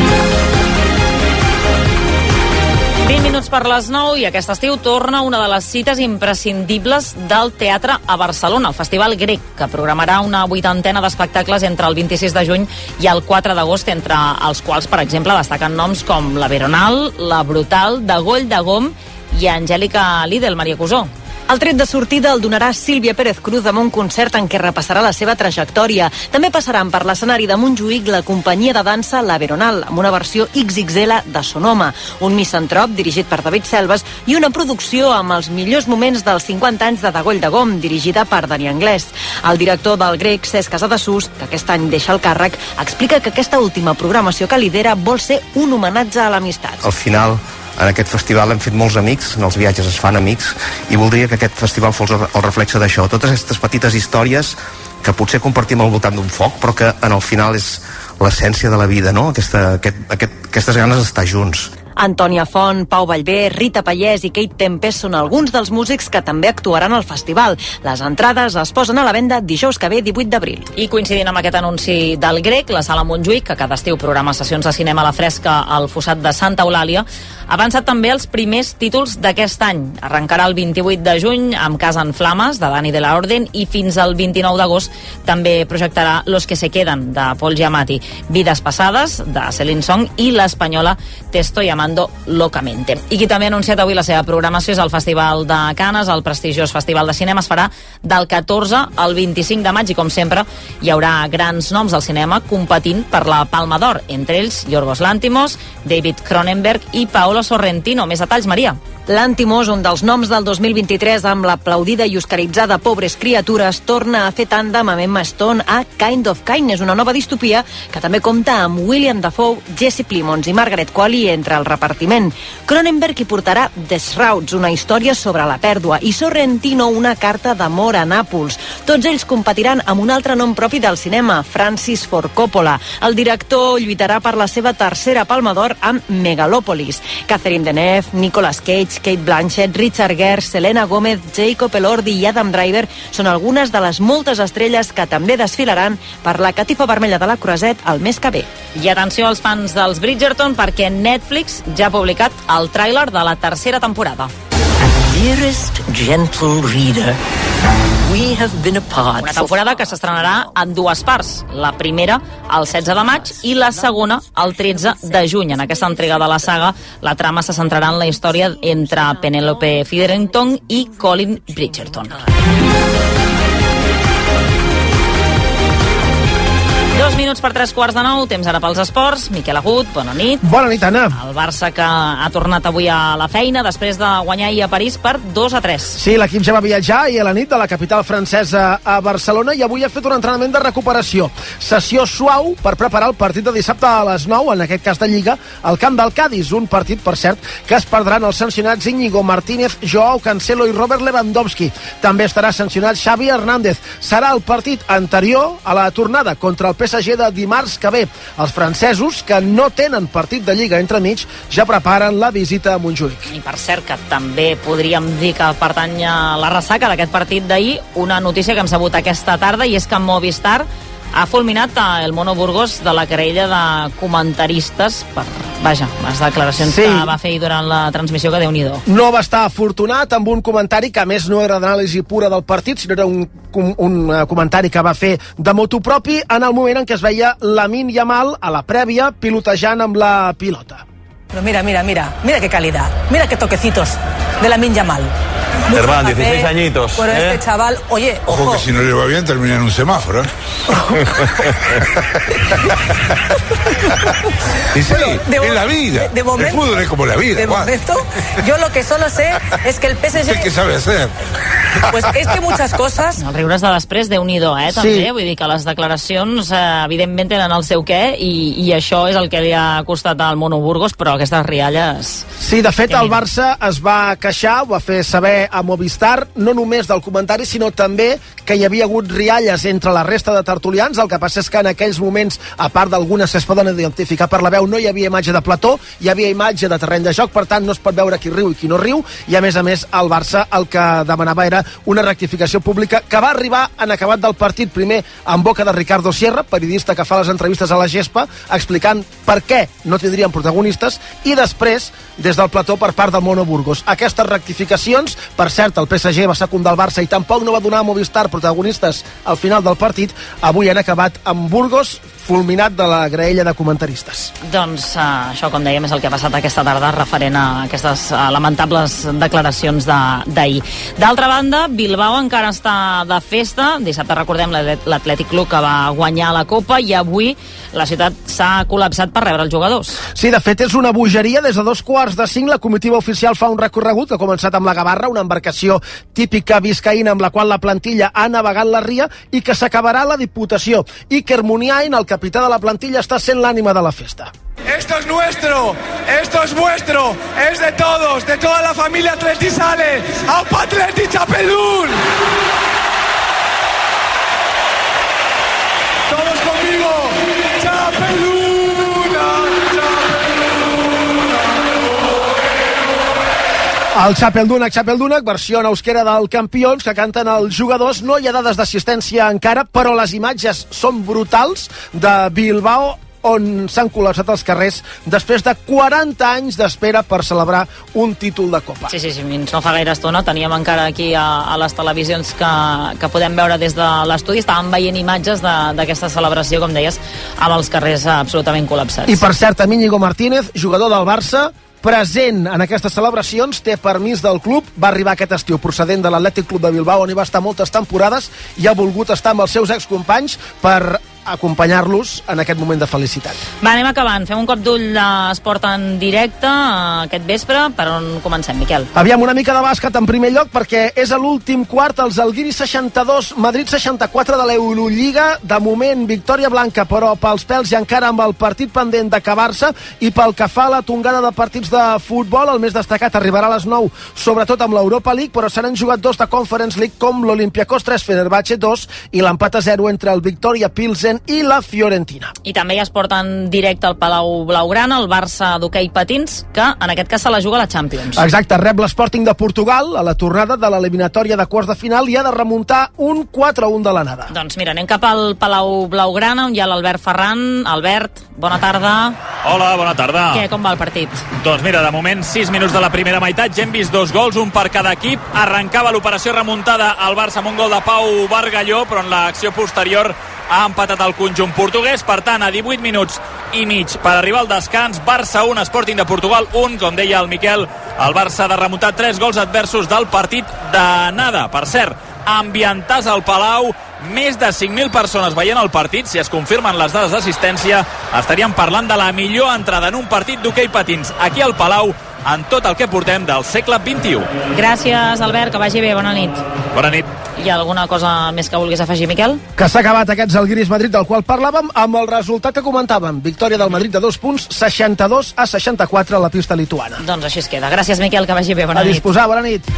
vint minuts per les nou i aquest estiu torna una de les cites imprescindibles del teatre a Barcelona, el Festival Grec, que programarà una vuitantena d'espectacles entre el vint-i-sis de juny i el quatre d'agost, entre els quals, per exemple, destaquen noms com la Veronal, la Brutal, de Goll de Gom i Angèlica Lidl, Maria Cusó. El tret de sortida el donarà Sílvia Pérez Cruz amb un concert en què repassarà la seva trajectòria. També passaran per l'escenari de Montjuïc la companyia de dansa La Veronal, amb una versió ics ics ele de Sonoma, un misantrop dirigit per David Selves i una producció amb els millors moments dels cinquanta anys de Dagoll de Gom, dirigida per Dani Anglès. El director del Grec, Cesc Casadesús, que aquest any deixa el càrrec, explica que aquesta última programació que lidera vol ser un homenatge a l'amistat. Al final, en aquest festival hem fet molts amics, en els viatges es fan amics, i voldria que aquest festival fos el reflexe d'això. Totes aquestes petites històries que potser compartim al voltant d'un foc, però que en el final és l'essència de la vida, no? Aquesta, aquest, aquest, aquestes ganes d'estar junts. Antònia Font, Pau Vallvé, Rita Pallès i Kate Tempest són alguns dels músics que també actuaran al festival. Les entrades es posen a la venda dijous que ve, divuit d'abril. I coincidint amb aquest anunci del Grec, la Sala Montjuïc, que cada estiu programa sessions de cinema a la fresca al fossat de Santa Eulàlia, ha avançat també els primers títols d'aquest any. Arrencarà el vint-i-vuit de juny amb Casa en Flames, de Dani de la Orden, i fins al vint-i-nou d'agost també projectarà Los que se quedan, de Paul Giamatti, Vides passades, de Celine Song, i l'espanyola Testo y Amando Locamente. I qui també ha anunciat avui la seva programació és el Festival de Canes. El prestigiós Festival de Cinema es farà del catorze al vint-i-cinc de maig i, com sempre, hi haurà grans noms al cinema competint per la Palma d'Or, entre ells Yorgos Lanthimos, David Cronenberg i Paolo Sorrentino. Més detalls, Maria. Lanthimos, un dels noms del dos mil vint-i-tres amb l'aplaudida i oscaritzada Pobres criatures, torna a fer tàndem amb Emma Stone a Kind of Kindness, una nova distopia que també compta amb William Dafoe, Jesse Plimons i Margaret Qualley entre el repartiment. Cronenberg hi portarà The Shrouds, una història sobre la pèrdua, i Sorrentino, una carta d'amor a Nàpols. Tots ells competiran amb un altre nom propi del cinema, Francis Ford Coppola. El director lluitarà per la seva tercera Palma d'Or amb Megalòpolis. Catherine Deneuve, Nicolas Cage, Kate Blanchett, Richard Gere, Selena Gomez, Jacob Elordi i Adam Driver són algunes de les moltes estrelles que també desfilaran per la catifa vermella de la Croisette el mes que ve. I atenció als fans dels Bridgerton, perquè Netflix ja ha publicat el tràiler de la tercera temporada. Dearest gentle reader, we have been apart. Una temporada que s'estrenarà en dues parts. La primera el setze de maig i la segona el tretze de juny. En aquesta entrega de la saga, la trama se centrarà en la història entre Penelope Featherington i Colin Bridgerton. Dos minuts per tres quarts de nou, temps ara pels esports. Miquel Agut, bona nit. Bona nit, Anna. El Barça que ha tornat avui a la feina després de guanyar ahir a París per dos a tres. Sí, l'equip ja va viatjar ahir a la nit de la capital francesa a Barcelona i avui ha fet un entrenament de recuperació. Sessió suau per preparar el partit de dissabte a les nou, en aquest cas de Lliga, al camp del Cádiz. Un partit, per cert, que es perdran els sancionats Íñigo Martínez, Joao Cancelo i Robert Lewandowski. També estarà sancionat Xavi Hernández. Serà el partit anterior a la tornada contra el P S G de dimarts que ve. Els francesos, que no tenen partit de Lliga entremig, ja preparen la visita a Montjuïc. I per cert, que també podríem dir que pertany a la ressaca d'aquest partit d'ahir, una notícia que hem sabut aquesta tarda, i és que Movistar ha fulminat el Mono Burgos de la querella de comentaristes per, vaja, les declaracions sí. que va fer durant la transmissió, que Déu-n'hi-do. No va estar afortunat amb un comentari que a més no era d'anàlisi pura del partit, sinó era un, un, un comentari que va fer de motu propi en el moment en què es veia Lamine Yamal a la prèvia pilotejant amb la pilota. Pero mira, mira, mira, mira qué calidad, mira qué toquecitos de Lamine Yamal. Germán, dieciséis añitos. Bueno, ¿eh? este chaval, oye, ojo. Ojo que si no le va bien termina en un semáforo. ¿eh? Y sí, bueno, de, en la vida. De, de momento, el fútbol es como la vida. De Juan. Momento, yo lo que solo sé es que el P S G... ¿Qué sabe hacer? Pues es que muchas cosas... Els riures de després, Déu-n'hi-do, eh, també. Sí. Vull dir que les declaracions, eh, evidentment, tenen el seu què, i, i això és el que li ha costat al Mono Burgos, però aquestes rialles... Sí, de fet, el Barça es va queixar, ho va fer saber a Movistar, no només del comentari, sinó també que hi havia hagut rialles entre la resta de tertulians. El que passa és que en aquells moments, a part d'algunes que es poden identificar per la veu, no hi havia imatge de plató, hi havia imatge de terreny de joc, per tant no es pot veure qui riu i qui no riu, i a més a més el Barça el que demanava era una rectificació pública que va arribar en acabat del partit, primer en boca de Ricardo Sierra, periodista que fa les entrevistes a la Gespa, explicant per què no tindrien protagonistes, i després des del plató per part del Mono Burgos. Aquestes rectificacions, per cert, el P S G va secundar el Barça i tampoc no va donar a Movistar protagonistes al final del partit, avui han acabat amb Burgos fulminat de la graella de comentaristes. Doncs uh, això, com dèiem, és el que ha passat aquesta tarda referent a aquestes uh, lamentables declaracions d'ahir. D'altra banda, Bilbao encara està de festa. Dissabte, recordem, l'Atlètic Club que va guanyar la Copa, i avui la ciutat s'ha col·lapsat per rebre els jugadors. Sí, de fet, és una bogeria. Des de dos quarts de cinc la comitiva oficial fa un recorregut que ha començat amb la Gavarra, una embarcació típica viscaïna amb la qual la plantilla ha navegat la ria, i que s'acabarà a la Diputació. Iker Muniain, el capità de la plantilla, està sent l'ànima de la festa. Esto es nuestro, esto es vuestro, es de todos, de toda la familia atletisale. ¡Aupa Atleti Chapelún! Todos conmigo. Chapeluna, El Chapeldunac, Chapeldunac, versió en euskera del Campions, que canten els jugadors. No hi ha dades d'assistència encara, però les imatges són brutals de Bilbao, on s'han col·lapsat els carrers després de quaranta anys d'espera per celebrar un títol de Copa. Sí, sí, sí, fins no fa gaire estona teníem encara aquí a, a les televisions que, que podem veure des de l'estudi, estàvem veient imatges d'aquesta celebració, com deies, amb els carrers absolutament col·lapsats. I per cert, Íñigo Martínez, jugador del Barça, present en aquestes celebracions, té permís del club, va arribar aquest estiu procedent de l'Atlètic Club de Bilbao, on hi va estar moltes temporades, i ha volgut estar amb els seus excompanys per acompanyar-los en aquest moment de felicitat. Va, anem acabant. Fem un cop d'ull d'esport en directe aquest vespre. Per on comencem, Miquel? Aviam, una mica de bàsquet en primer lloc, perquè és a l'últim quart, els Alguiri seixanta-dos, Madrid seixanta-quatre de l'Eurolliga. De moment, victòria blanca, però pels pèls i encara amb el partit pendent d'acabar-se. I pel que fa a la tongada de partits de futbol, el més destacat arribarà a les nou, sobretot amb l'Europa League, però seran jugat dos de Conference League, com l'Olympiacos tres, Fenerbahce dos, i l'empat a zero entre el Victoria Pilsen i la Fiorentina. I també ja es porta en directe al Palau Blaugrana el Barça d'hoquei patins, que en aquest cas se la juga a la Champions. Exacte, rep l'Sporting de Portugal a la tornada de l'eliminatòria de quarts de final i ha de remuntar un quatre a un de l'anada. Doncs mira, anem cap al Palau Blaugrana, on hi ha l'Albert Ferran. Albert, bona tarda. Hola, bona tarda. Què, com va el partit? Doncs mira, de moment sis minuts de la primera meitat, ja hem vist dos gols, un per cada equip. Arrencava l'operació remuntada al Barça amb un gol de Pau Bargalló, però en l'acció posterior ha empatat el conjunt portuguès. Per tant, a divuit minuts i mig per arribar al descans, Barça un, Sporting de Portugal un. Com deia el Miquel, el Barça ha de remuntar tres gols adversos del partit d'anada. Per cert, ambientàs al Palau, més de cinc mil persones veient el partit. Si es confirmen les dades d'assistència, estaríem parlant de la millor entrada en un partit d'hoquei patins aquí al Palau en tot el que portem del segle vint-i-u. Gràcies, Albert, que vagi bé, bona nit. Bona nit. Hi ha alguna cosa més que vulguis afegir, Miquel? Que s'ha acabat aquest Zalgiris Madrid del qual parlàvem amb el resultat que comentàvem. Victòria del Madrid de dos punts, seixanta-dos a seixanta-quatre a la pista lituana. Doncs així es queda. Gràcies, Miquel, que vagi bé, bona nit. A disposar, bona nit.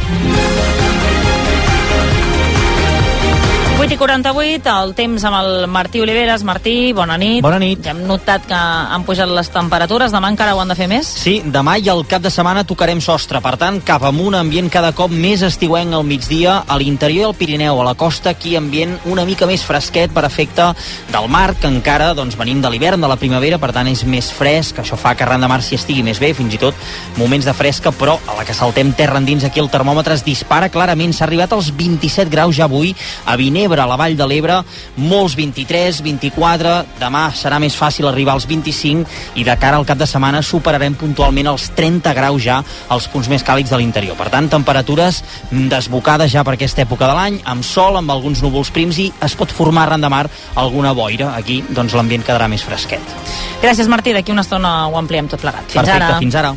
vuit i quaranta-vuit, el temps amb el Martí Oliveres. Martí, bona nit. Bona nit. Ja hem notat que han pujat les temperatures, demà encara ho han de fer més? Sí, demà i al cap de setmana tocarem sostre, per tant, cap amunt, ambient cada cop més estiuenc al migdia, a l'interior del Pirineu, a la costa, aquí ambient una mica més fresquet per efecte del mar, que encara doncs, venim de l'hivern, de la primavera, per tant és més fresc, això fa que arran de mar s'hi estigui més bé, fins i tot moments de fresca, però a la que saltem terra endins aquí el termòmetre es dispara clarament, s'ha arribat als vint-i-set graus ja avui a Vinebre, a la Vall de l'Ebre, molts vint-i-tres, vint-i-quatre, demà serà més fàcil arribar als vint-i-cinc i de cara al cap de setmana superarem puntualment els trenta graus ja als punts més càlids de l'interior. Per tant, temperatures desbocades ja per aquesta època de l'any, amb sol, amb alguns núvols prims i es pot formar arran de mar alguna boira. Aquí doncs l'ambient quedarà més fresquet. Gràcies, Martí. D'aquí una estona ho ampliem tot plegat. Fins Perfecte, ara. fins ara.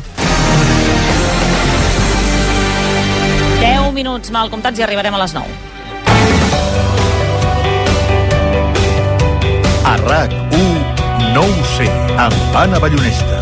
deu minuts mal comptats i arribarem a les nou. A RAC u, no ho sé, amb Anna Ballonesta.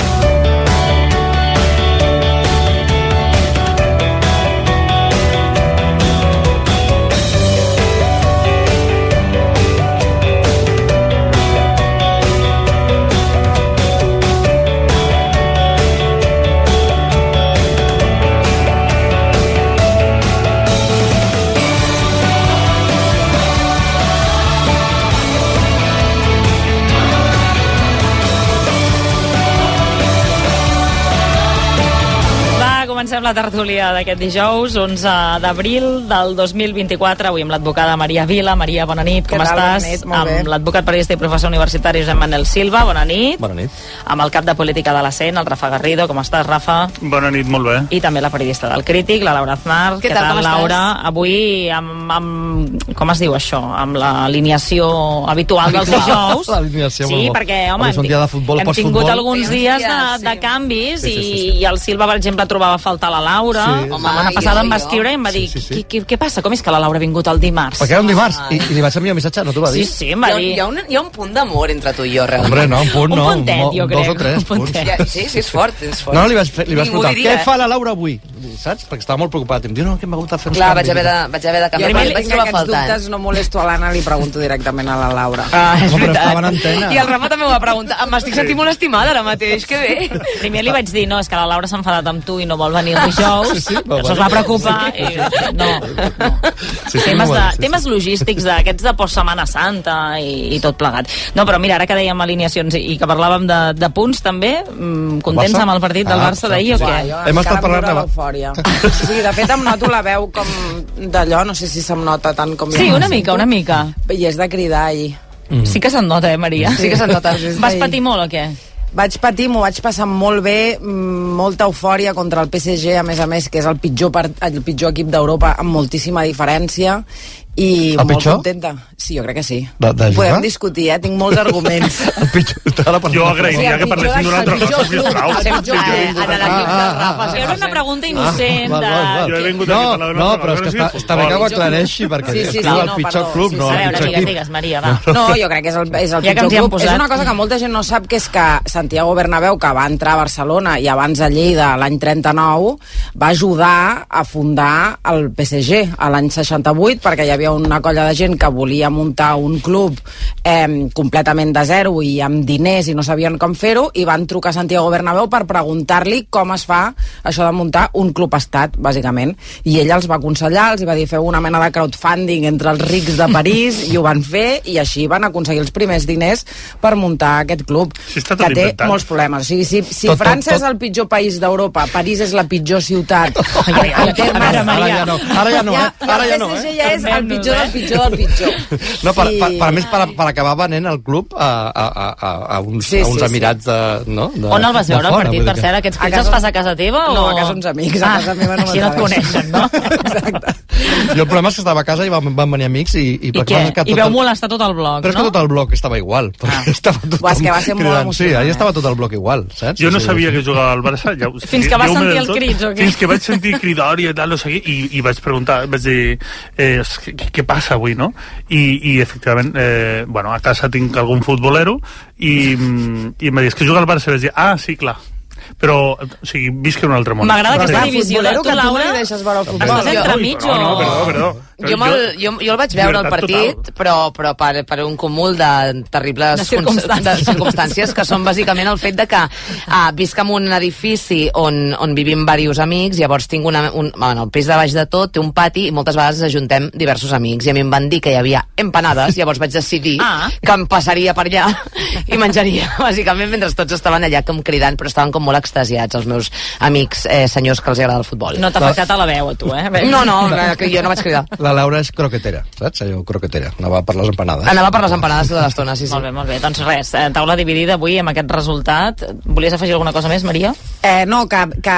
Comencem la tertúlia d'aquest dijous, onze d'abril del dos mil vint-i-quatre, avui amb l'advocada Maria Vila. Maria, bona nit, com estàs? Nit, molt bé. Amb l'advocat periodista i professor universitari Josep Manel Silva, bona nit. Bona nit. Amb el cap de política de la C E N, el Rafa Garrido, com estàs, Rafa? Bona nit, molt bé. I també la periodista del Crític, la Laura Aznar. Què tal, com estàs? Laura? Avui amb, amb, com es diu això? Amb l'alineació habitual dels dijous. L'alineació, sí, molt bo. perquè, home, Avui és un dia de futbol, hem tingut postfutbol. alguns dies de, de canvis Sí, sí, sí, sí. I, i el Silva, per exemple, trobava a faltar la Laura. Sí. La setmana passada em va escriure i em va dir sí, sí, sí. Què, què passa? Com és que la Laura ha vingut el dimarts? Perquè era un dimarts, i, i li vaig enviar un missatge, no t'ho va dir? Sí, sí, em va dir. Hi ha, un, hi ha un punt d'amor entre tu i jo, realment. Hombre, no, un punt no. Un puntet, jo crec. Dos o tres un puntet. punts. Ja, sí, sí, és fort, és fort. No, no, li vaig, fer, li vaig Ningú preguntar, diria, què eh? fa la Laura avui? Saps? Perquè estava molt preocupat. Em diu, no, que m'ha hagut de fer uns Clar, canvis. vaig haver de, vaig haver de canviar. Jo Jo vaig vaig trobar aquests faltant. dubtes no molesto a l'Anna, li pregunto directament a la Laura. Ah, és Home, però veritat. estava en antena. I el Rafa també ho va preguntar. M'estic sentint molt estimada ara mateix, que bé. Primer li vaig dir, no, és que la Laura s'ha enfadat amb tu i no vol venir el dijous. Sí, sí, va Això es venir. va preocupar. I, no, no. Sí, sí, temes, molt de, bé, sí, sí. temes logístics d'aquests de post-Setmana Santa i, i tot plegat. No, però mira, ara que dèiem alineacions i, i que parlàvem de, de punts també, mmm, contents Barça? amb el partit del Ah, Barça d'ahir o sí. què? Uai, jo Hem estat Encara em parlant dura de- l'eufòria. Sí, de fet em noto la veu com d'allò, no sé si se'm nota tant com Sí, jo una me mica, sento. una mica. I és de cridar ahir. Mm. Sí que se'n nota, eh, Maria? Sí que se'n nota. Vas patir molt o què? Vaig patir, m'ho vaig passar molt bé, mm, molta eufòria contra el P S G, a més a més, que és el pitjor, part, el pitjor equip d'Europa amb moltíssima diferència, i El molt pitjor? contenta. Sí, jo crec que sí. De- de jugar? Podem discutir, eh? Tinc molts arguments. Jo agrairia que parlessin d'una altra cosa, sisplau. El pitjor, eh, en l'equip del Rafa. Era una pregunta innocent. Ah, val, val, val. Jo he vingut No, aquí a parlar d'una no, altra però és cosa, que està, si us està bé que ho plau. aclareixi, perquè Sí, sí, és sí, el no, pitjor perdó, club, sí, no sí. el A veure, pitjor digues, equip. digues, Maria, va. No, jo crec que és el, és el Ja que pitjor ens hi hem club. És posat. una cosa que molta gent no sap, que és que Santiago Bernabéu, que va entrar a Barcelona i abans a Lleida l'any trenta-nou, va ajudar a fundar el P S G a l'any seixanta-vuit, perquè hi havia una colla de gent que volia muntar un club eh, completament de zero i amb diners i no sabien com fer-ho, i van trucar a Santiago Bernabéu per preguntar-li com es fa això de muntar un club estat, bàsicament. I ell els va aconsellar, els va dir, feu una mena de crowdfunding entre els rics de París, i ho van fer, i així van aconseguir els primers diners per muntar aquest club, Sí, està tot que té inventat. molts problemes. O sigui, si, si Tot, tot, França tot. és el pitjor país d'Europa, París és la pitjor ciutat, Ai, ai, ai, en termes... ara, Ara Maria. ja no, ara ja no, eh? Ara ja no, el P S G eh? ja és el pitjor del pitjor del pitjor. No, per, I- per, per, a més, per, per acabar venent el club a, a, a, a uns, Sí, a uns sí, sí. emirats de, no? de, On el vas de veure, el fora, partit, vull per dir cert? que- Aquests A fills casa- els fas a casa teva? No, o... a casa uns amics, a casa meva no així no et m'atreveixo. coneixen, no? Exacte. Jo el problema és que estava a casa i van, van venir amics i... I, I què? I veu molestar tot el bloc, no? Però és que tot el bloc estava igual. Ah. Estava tot Uah, és que va ser molt emocionant. Sí, ahir estava tot el bloc igual, saps? Jo no sabia que jugava al Barça. Ja, fins que vas sentir els crits, o què? Fins que vaig sentir cridori i tal, no sé què, i, i vaig preguntar, vaig dir, eh, què, què passa avui, no? I, i efectivament, eh, bueno, a casa tinc algun futbolero i, i em va dir, és que juga al Barça, i vaig dir, ah, sí, clar. Però, o sigui, visc en un altre món. M'agrada aquesta divisió de tu, Laura. Estàs entremig o... No, no, perdó, perdó. Jo, jo, jo, jo el vaig veure al partit, total. però, però per, per un cúmul de terribles de circumstàncies. de circumstàncies que són bàsicament el fet de que uh, visc en un edifici on, on vivim diversos amics, llavors tinc una, un, bueno, el pis de baix de tot, té un pati i moltes vegades ajuntem diversos amics i a mi em van dir que hi havia empanades, llavors vaig decidir ah. que em passaria per allà i menjaria, bàsicament, mentre tots estaven allà com cridant, però estaven com molt extasiats els meus amics eh, senyors que els agrada el futbol. No t'ha afectat a la veu, a tu, eh? No, no, que jo no vaig cridar. La Laura és croquetera, saps? Allò, croquetera. Anava per les empanades. Anava per les empanades tota l'estona, sí, sí. Molt bé, molt bé. Doncs res, taula dividida avui amb aquest resultat. Volies afegir alguna cosa més, Maria? Eh, no, que, que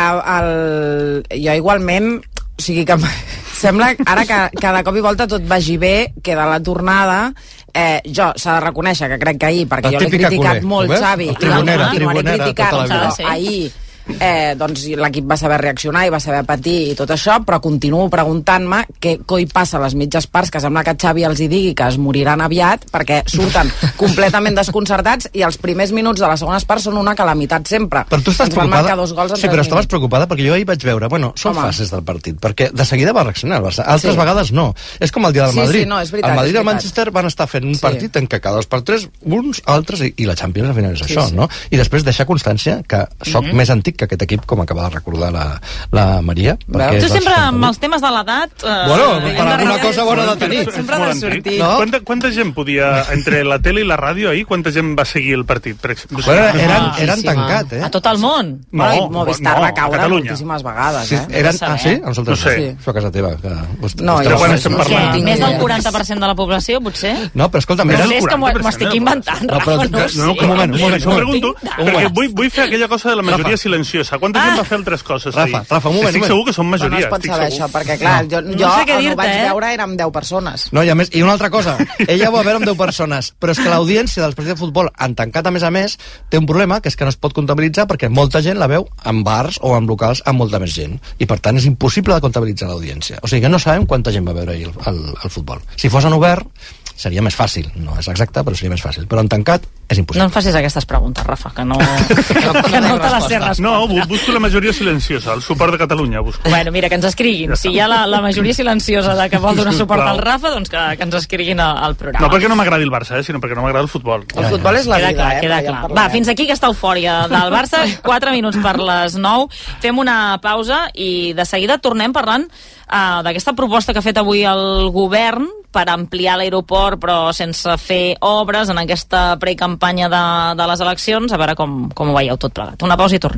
el... jo igualment, o sigui que sembla ara que cada cop i volta tot vagi bé, que de la tornada eh, jo s'ha de reconèixer que crec que ahir, perquè jo l'he criticat culer, molt, Xavi, i el continuaré criticant, tota ahir eh, doncs l'equip va saber reaccionar i va saber patir i tot això, però continuo preguntant-me què coi passa a les mitges parts, que sembla que Xavi els hi digui que es moriran aviat, perquè surten completament desconcertats i els primers minuts de les segones parts són una calamitat sempre. Però tu estàs Ens van preocupada? marcar dos gols en sí, però tres estaves minuts. preocupada perquè jo ahir vaig veure, bueno, són Home. fases del partit, perquè de seguida va reaccionar el Barça, altres Sí. vegades no. És com el dia del Sí, Madrid. sí, no, és veritat, el Madrid i és el veritat. Manchester van estar fent un Sí. partit en què cada dos per tres, uns, altres, i, i la Champions al final és Sí, això, sí. no? I després deixar constància que soc Mhm. més antic que aquest equip, com acaba de recordar la, la Maria. perquè Tu és sempre dels amb els temes de l'edat... Eh, Bueno, hem per de alguna rebre- cosa bona de tenir. Sempre ha de sortir. No? Quanta, quanta gent podia, entre la tele i la ràdio ahir, quanta gent va seguir el partit? Per exemple? Bueno, eren, Ah, eren sí, tancat, eh? A tot el món. No, Bueno, i Movistar no, va a caure Catalunya. moltíssimes vegades, Sí, eh? eren, saber. ah, sí? A nosaltres No sé. sí. Això a casa teva. Que, us, No, us jo Però quan no estem sé, Què? parlant... tinc Més del idea. quaranta per cent de la població, potser? No, però escolta'm, No eren... sé, és que m'ho quaranta per m'ho estic cent, inventant, No, però- Rafa, no ho sé. No, Un moment, un moment, Això un ho moment. pregunto, Un perquè moment. vull, vull fer aquella cosa de la majoria Rafa. silenciosa. Quanta Ah! gent va fer altres coses Rafa, ahir? Rafa, un moment, Estic un moment. segur que són No, no majoria. es pot estic saber segur. això, perquè clar, jo, No jo sé què on ho dir-te, vaig eh? veure érem deu persones. No, i a més, i una altra cosa, ella ho va veure amb deu persones, però és que l'audiència dels partits de futbol en tancat, a més a més, té un problema, que és que no es pot comptabilitzar perquè molta gent la veu en bars o en locals amb molta més gent, i per tant és impossible de comptabilitzar l'audiència. O sigui que no sabem quanta gent va veure ahir el, el, el futbol. Si fos en obert, seria més fàcil, no és exacte, però seria més fàcil, però en tancat és No impossible. em facis aquestes preguntes, Rafa, que no, que no te les sé respondre. No, bu- busco la majoria silenciosa, el suport de Catalunya. Busco. Bueno, mira, que ens escriguin. Ja Si està. hi ha la, la majoria silenciosa de que vol donar suport Sisplau. al Rafa, doncs que, que ens escriguin al, al programa. No perquè no m'agradi el Barça, eh, sinó perquè no m'agrada el futbol. El futbol és la Queda vida, clar, eh? queda però ja en clar. parlarem. Va, fins aquí aquesta eufòria del Barça. quatre minuts per les nou. Fem una pausa i de seguida tornem parlant uh, d'aquesta proposta que ha fet avui el govern per ampliar l'aeroport però sense fer obres en aquesta precampanya de, de les eleccions. A veure com, com ho veieu tot plegat. Una pausa i tornem.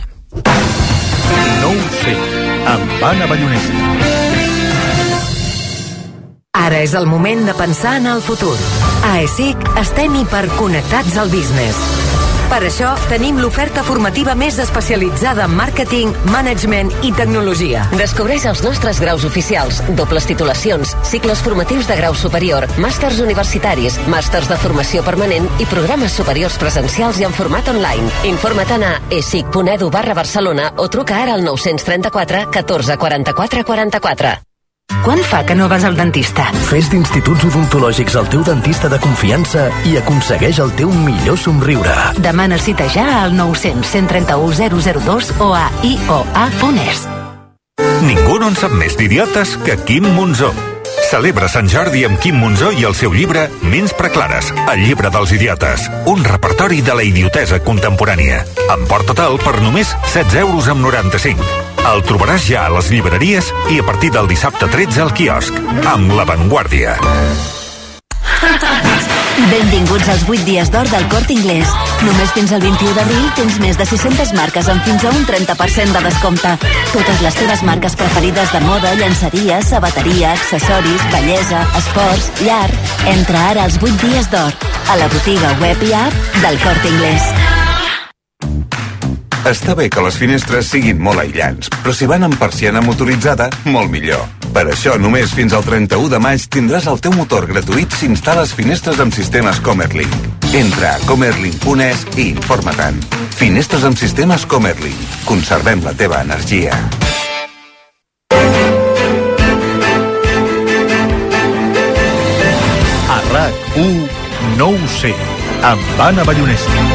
No ho sé, amb Anna Ballonesta. Ara és el moment de pensar en el futur. A ESIC estem hiperconnectats al business. Per això tenim l'oferta formativa més especialitzada en màrqueting, management i tecnologia. Descobreix els nostres graus oficials, dobles titulacions, cicles formatius de grau superior, màsters universitaris, màsters de formació permanent i programes superiors presencials i en format online. Informa't a esic punt edu barra Barcelona o truca ara al nou tres quatre catorze quaranta-quatre quaranta-quatre. Quan fa que no vas al dentista? Fes d'Instituts Odontològics el teu dentista de confiança i aconsegueix el teu millor somriure. Demana cita ja al nou cents, cent trenta-u, zero zero dos o a i o a punt es. Ningú no en sap més d'idiotes que Quim Monzó. Celebra Sant Jordi amb Quim Monzó i el seu llibre Ments preclares, el llibre dels idiotes. Un repertori de la idiotesa contemporània. Emporta-te'l per només setze euros amb noranta-cinc. El trobaràs ja a les llibreries i a partir del dissabte tretze al quiosc, amb La Vanguardia. Benvinguts als vuit dies d'or del Corte Inglés. Només fins al vint-i-u d'abril tens més de sis-centes marques amb fins a un trenta per cent de descompte. Totes les teves marques preferides de moda, llançeria, sabateria, accessoris, bellesa, esports, llar. Entra ara als vuit dies d'or a la botiga web i app del Corte Inglés. Està bé que les finestres siguin molt aïllants, però si van amb persiana motoritzada, molt millor. Per això, només fins al trenta-u de maig tindràs el teu motor gratuït si instal·les finestres amb sistemes Comerlink. Entra a comerlink punt es i informa-te'n. Finestres amb sistemes Comerlink. Conservem la teva energia. A RAC u, no ho sé, amb Anna Ballonesta.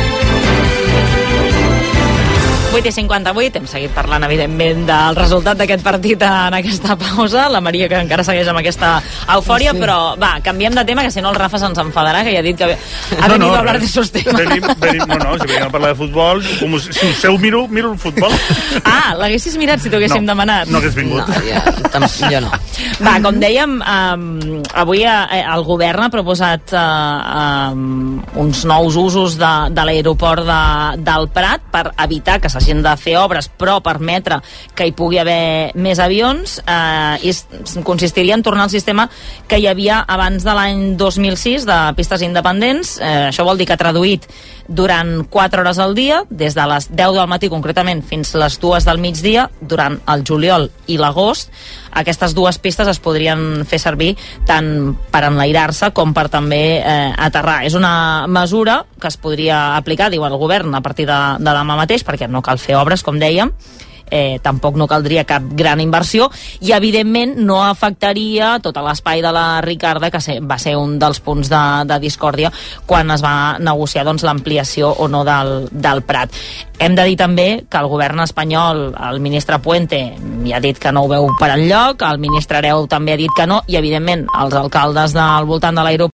vuit i cinquanta-vuit, hem seguit parlant evidentment del resultat d'aquest partit en aquesta pausa, la Maria que encara segueix amb aquesta eufòria, sí. Però va, canviem de tema, que si no el Rafa se'ns enfadarà, que ja ha dit que ha no, venido no, a hablar de esos temas. Venim, venim, no, no, si venim a parlar de futbol, com si us heu miro, miro el futbol. Ah, l'haguessis mirat si t'ho haguéssim no, demanat? No hagués vingut. No, ja, jo no. Va, com dèiem, um, avui eh, el govern ha proposat uh, um, uns nous usos de, de l'aeroport de, del Prat per evitar que s'hagin de fer obres, però permetre que hi pugui haver més avions. Eh, i consistiria en tornar al sistema que hi havia abans de l'any dos mil sis de pistes independents. Eh, això vol dir que traduït durant quatre hores al dia, des de les deu del matí concretament fins les dues del migdia, durant el juliol i l'agost, aquestes dues pistes es podrien fer servir tant per enlairar-se com per també eh, aterrar. És una mesura que es podria aplicar, diu el govern, a partir de, de demà mateix, perquè no cal fer obres, com dèiem, eh, tampoc no caldria cap gran inversió i evidentment no afectaria tot l'espai de la Ricarda, que va ser un dels punts de, de discòrdia quan es va negociar doncs, l'ampliació o no del, del Prat. Hem de dir també que el govern espanyol, el ministre Puente ja ha dit que no ho veu per enlloc, el ministre Hereu també ha dit que no, i evidentment els alcaldes del voltant de l'aeroport